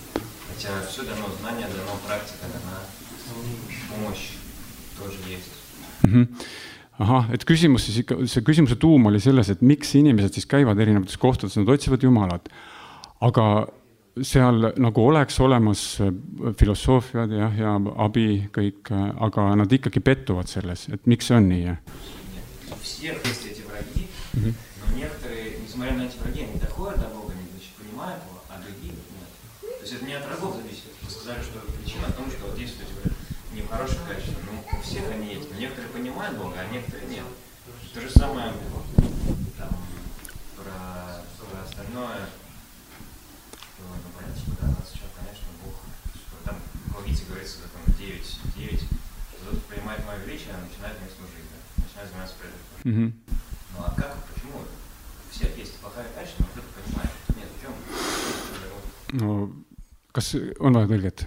Хотя все дано, знание дано, практика дана, помощь тоже есть. Ahah, et küsimus siis ikka, see küsimuse tuum oli selles, et miks inimesed siis käivad erinevates kohtades, nad otsivad Jumalat. Aga seal nagu oleks olemas filosoofiad ja abi kõik, aga nad ikkagi pettuvad selles, et miks see on nii? Всех есть эти враги, но некоторые, несмотря на эти враги, они доходят до Бога, они понимают его, а другие нет. То есть это не от врагов зависит. Вы сказали, что причина в том, что вот действуют не в хороших качествах. Ну, у всех они есть. Но некоторые понимают Бога, а некоторые нет. То же самое там, про остальное. Ну, понятно, что да, нас сейчас, конечно, Бог. Там в Логите говорится, закон 9, что тот, кто принимает мое величие, начинает мне служить, да? Начинает заниматься предметом. Ну а как, почему? У всех есть плохая качество, но кто-то понимает. Нет, в чем? No, kas on vaja tõlget?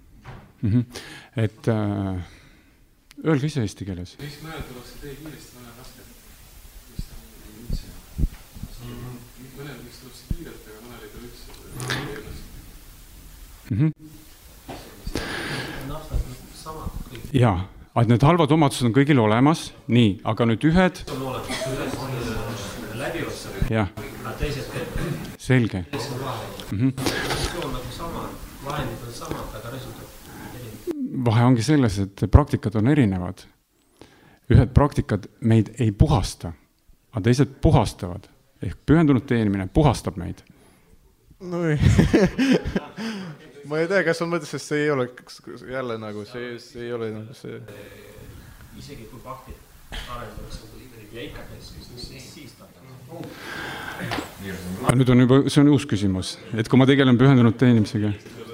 Et öelge ise eesti keeles. Mis mõnel tuleks tee kiiresti, mõnel raskelt. Mis ta on üldse? Mõnel võiks tuleks kiirelt, aga mõnel ei tule üldse. Jaa, et need halvad omadused on kõigil olemas, nii, aga nüüd ühed... Jah. Selge. Vahe ongi selles, et praktikad on erinevad. Ühed praktikad meid ei puhasta, aga teised puhastavad. Ehk pühendunud teenimine puhastab meid. No ei. Ma ei tea, kas on mõttes, sest see ei ole jälle nagu, see ei ole nagu see... Isegi kui paktid arendaks ja ikkagi siis ta. Aga nüüd on juba, see on uus küsimus, et kui ma tegelen pühendunud teenimisega.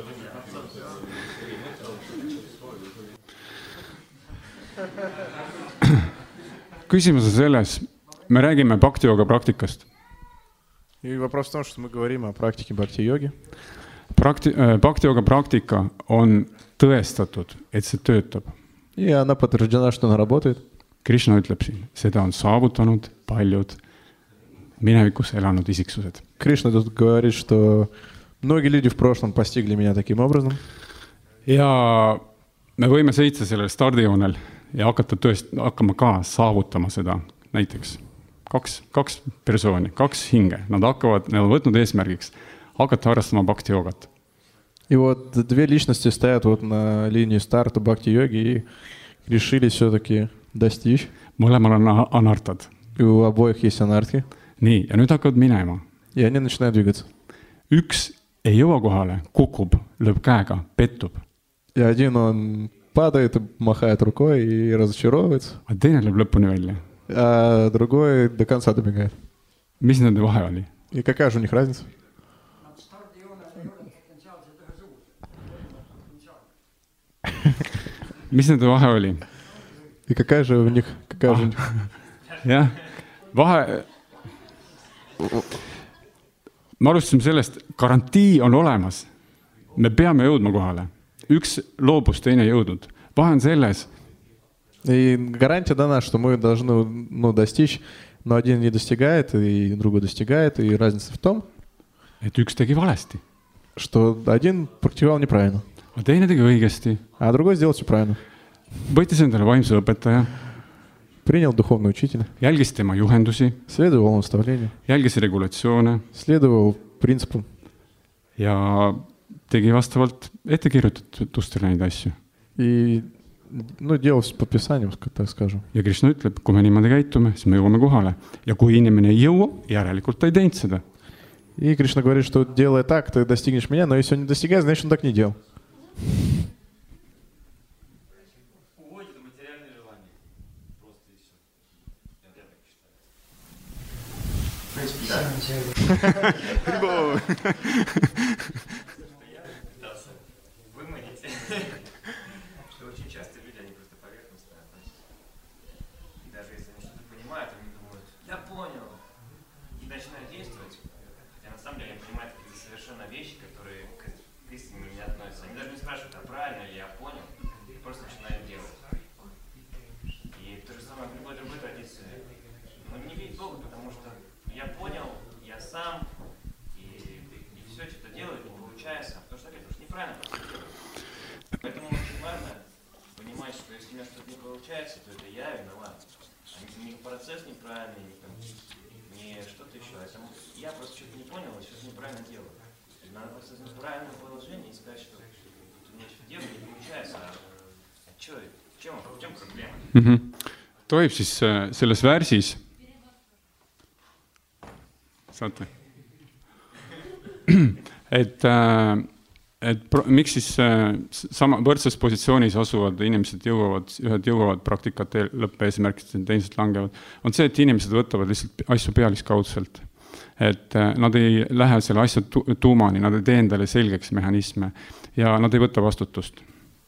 Küsimus on selles, me räägime bhakti-yoga praktikast. И вопрос в том, что мы говорим о практике бхакти-йоги. Bhakti-yoga praktika on tõestatud, et see töötab. И она подтверждена, что она работает. Krishna ütleb siin, seda on saavutanud paljud minevikus elanud isiksused. Кришна тут говорит, что многие люди в прошлом постигли меня таким образом. Ja me võime seitse sellel stardijoonel ja hakkama ka saavutama seda. Näiteks kaks persooni, kaks hinge. Nad on võtnud eesmärgiks hakata harrastama bhakti-yogat. И вот две личности стоят вот на линии старта бхакти-йоги и решили все-таки достичь. Mõlemal on anartad. И у обоих есть анартхи. Nii, ja nüüd hakkavad minema. И они начинают двигаться. Üks ei jõua kohale, kukub, lööb käega, pettub. И один он падает, махает рукой и разочаровывается. A teine lööb lõpuni välja. А другой до конца добегает. Mis nende vahe oli? И какая же у них разница? Mis nende vahe oli? И какая же у них? Jah, vahe... Me alustasime sellest, garantii on olemas. Me peame jõudma kohale. Üks loobus, teine jõudnud. Vahe on selles. И гарантия дана, что мы должны достичь, но один не достигает, и другой достигает. И разница в том, et üks tegi valesti. Что один практиковал неправильно. A teine tegi õigesti. А другой сделал все правильно. Võttis endale vaimse õpetaja. Принял духовного учителя. Jälgis tema juhendusi. Следовал наставлению. Jälgis regulatsioone. Следовал принципам. Ja tegi vastavalt ettekirjutatustele neid asju. И делал по писаниям, так скажем. Ja Krishna ütleb, kui me niimoodi käitume, siis me jõuame kohale. Ja kui inimene ei jõua, järelikult ta ei teinud seda. И Кришна говорит, что делая так, ты достигнешь меня, но если он не достигает, значит он так не делал. Уводит материальные желания. Просто и все. Я так считаю. В принципе, да. Выманить. Что очень часто люди, они просто поверхностно относятся. И даже если они что-то понимают, они думают, я понял. И начинают действовать. Хотя на самом деле они понимают какие-то совершенно вещи, которые к истине не относятся. Они даже не спрашивают, а правильно ли я понял. Просто начинают делать. И то же самое в любой другой традиции. Но не верить Богу, потому что я понял, я сам, и все что-то делает, не получается. Потому что неправильно просто делать. Поэтому очень важно понимать, что что если у меня что-то не получается, то это я виноват. Не процесс неправильный, не что-то еще. Я просто что-то не понял, и что-то неправильно делаю. Надо просто в правильном положении сказать, что у меня что-то делать не получается. В чем проблема? Tohib siis selles värsis, saate? Miks siis sama võrdses positsioonis asuvad inimesed ühed jõuavad praktikate lõppeesmärkidest, teised langevad, on see, et inimesed võtavad lihtsalt asju pealiskaudselt. Et nad ei lähe selle asja tuumani, nad ei tee endale selgeks mehhanisme ja nad ei võta vastutust.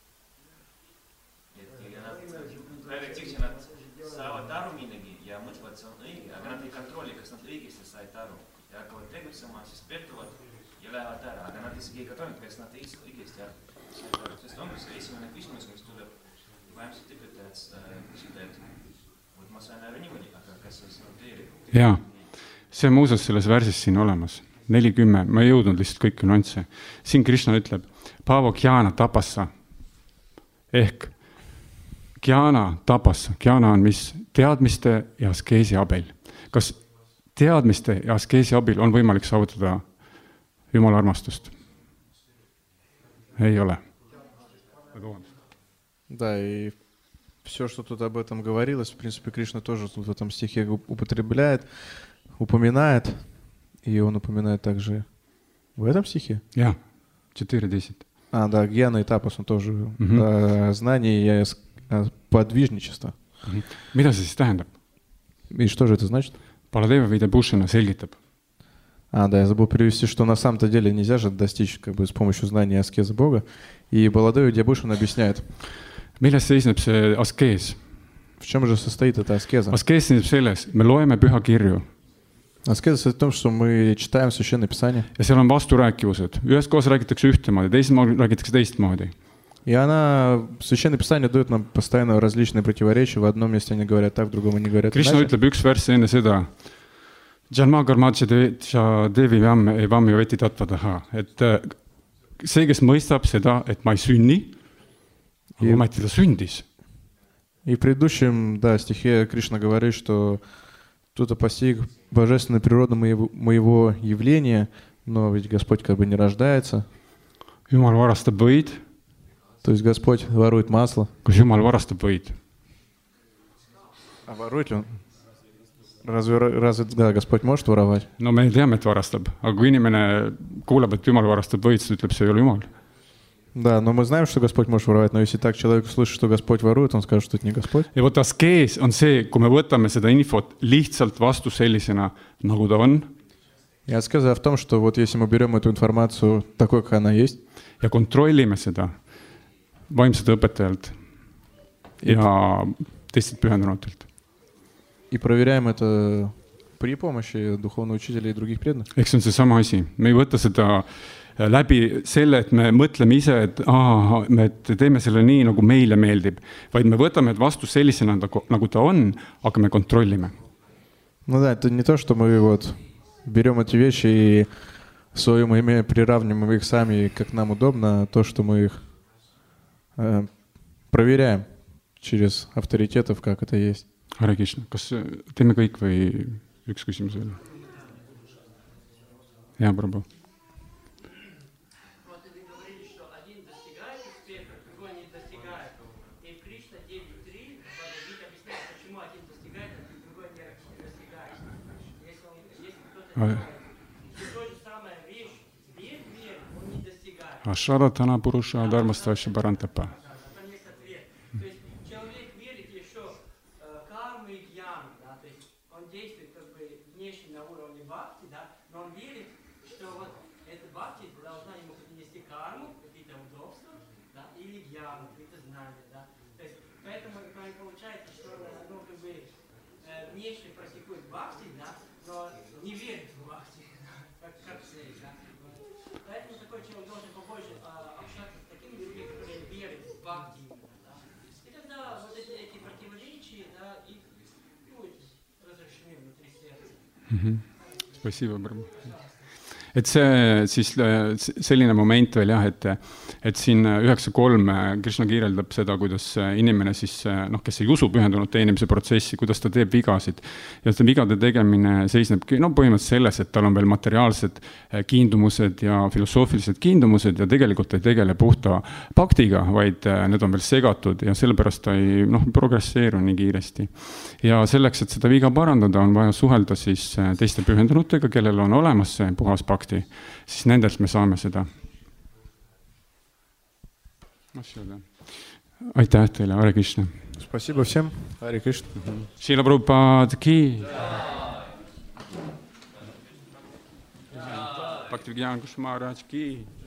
Jaa, see on muuseas selles värsis siin olemas. 40, ma ei jõudnud lihtsalt kõiki nüansse. Siin Krishna ütleb, Pavo Gyana tapassa. Ehk Gyana tapassa. Gyana on mis? Teadmiste ja askeesi abil. Kas teadmiste ja askeesi abil on võimalik saavutada Jumala armastust? Ei ole. Да, и все, что тут об этом говорилось, в принципе, Кришна тоже тут в этом стихе упоминает, и он упоминает также в этом стихе? Ja, 4.10. Да, гьяна и тапас, он тоже знание и подвижничество. Mida see siis tähendab? И что же это значит? Baladeva Videbhushana selgitab. Да, я забыл перевести, что на самом-то деле нельзя же достичь как бы с помощью знания аскезы Бога. И Баладева Видебхушана объясняет. Milles seisneb see askees? В чем же состоит эта аскеза? Askees seisneb selles, me loeme pühakirju. Аскеза состоит в том, что мы читаем Священное Писание. Ja seal on vasturääkivused. Ühes kohas räägitakse ühtemoodi, teisel räägitakse teistmoodi. И Священное Писание дает нам постоянно различные противоречия. В одном месте они говорят так, в другом они говорят Krishna иначе. ütleb üks vers enne seda. Janma karmadja devi vammi veti tatvadaha. Et see, kes mõistab seda, et ma ei sünni, aga ometi ta sündis. И в предыдущем стихе Кришна говорит, что кто-то постиг божественную природу моего явления, но ведь Господь как бы не рождается. Jumal varastab võid. То есть Господь ворует масло. Kas Jumal varastab võid? А ворует ли он? Разве Господь может воровать? No me teame, et varastab. Aga kui inimene kuuleb, et Jumal varastab võid, siis ütleb, see ei ole Jumal. Да, но мы знаем, что Господь может воровать, но если так человек слышит, что Господь ворует, он скажет, что это не Господь. Ja vot askees on see, kui me võtame seda infot lihtsalt vastu sellisena, nagu ta on. И аскеза в том, что вот если мы берем эту информацию такой, как она есть, ja kontrollime seda vaimselt õpetajalt ja teistelt pühendunutelt. И проверяем это при помощи духовного учителя и других преданных. Ehk see on see sama asi. Me ei võta seda läbi selle, et me mõtleme ise, et me teeme selle nii, nagu meile meeldib, vaid me võtame vastu sellisena, nagu ta on, aga me kontrollime. Ну да, это не то, что мы вот берем эти вещи и в своем уме приравниваем их сами, как нам удобно, а то, что мы их проверяем через авторитетов, как это есть. Hare Krishna, kas teeme kõik või üks küsimus veel? Jaa, Prabhu. Ашаратана Пуруша Дармаставши Барантапа. Спасибо, Брахма. et see siis selline moment veel jah, et siin 9.3 Krishna kirjeldab seda, kuidas inimene siis, kes ei usu pühendunud teenimise protsessi, kuidas ta teeb vigasid. Ja see vigade tegemine seisnebki põhimõtteliselt selles, et tal on veel materiaalsed kiindumused ja filosoofilised kiindumused ja tegelikult ei tegele puhta paktiga, vaid need on veel segatud ja sellepärast ta ei progresseeru nii kiiresti. Ja selleks, et seda viga parandada, on vaja suhelda siis teiste pühendunutega, kellel on olemas see puhas pakti, siis nendelt me saame seda. Aitäh teile, Hare Krishna. Спасибо всем. Харе Кришна. Шрила Прабхупад ки. Бхактивинода Госвами Махарадж ки.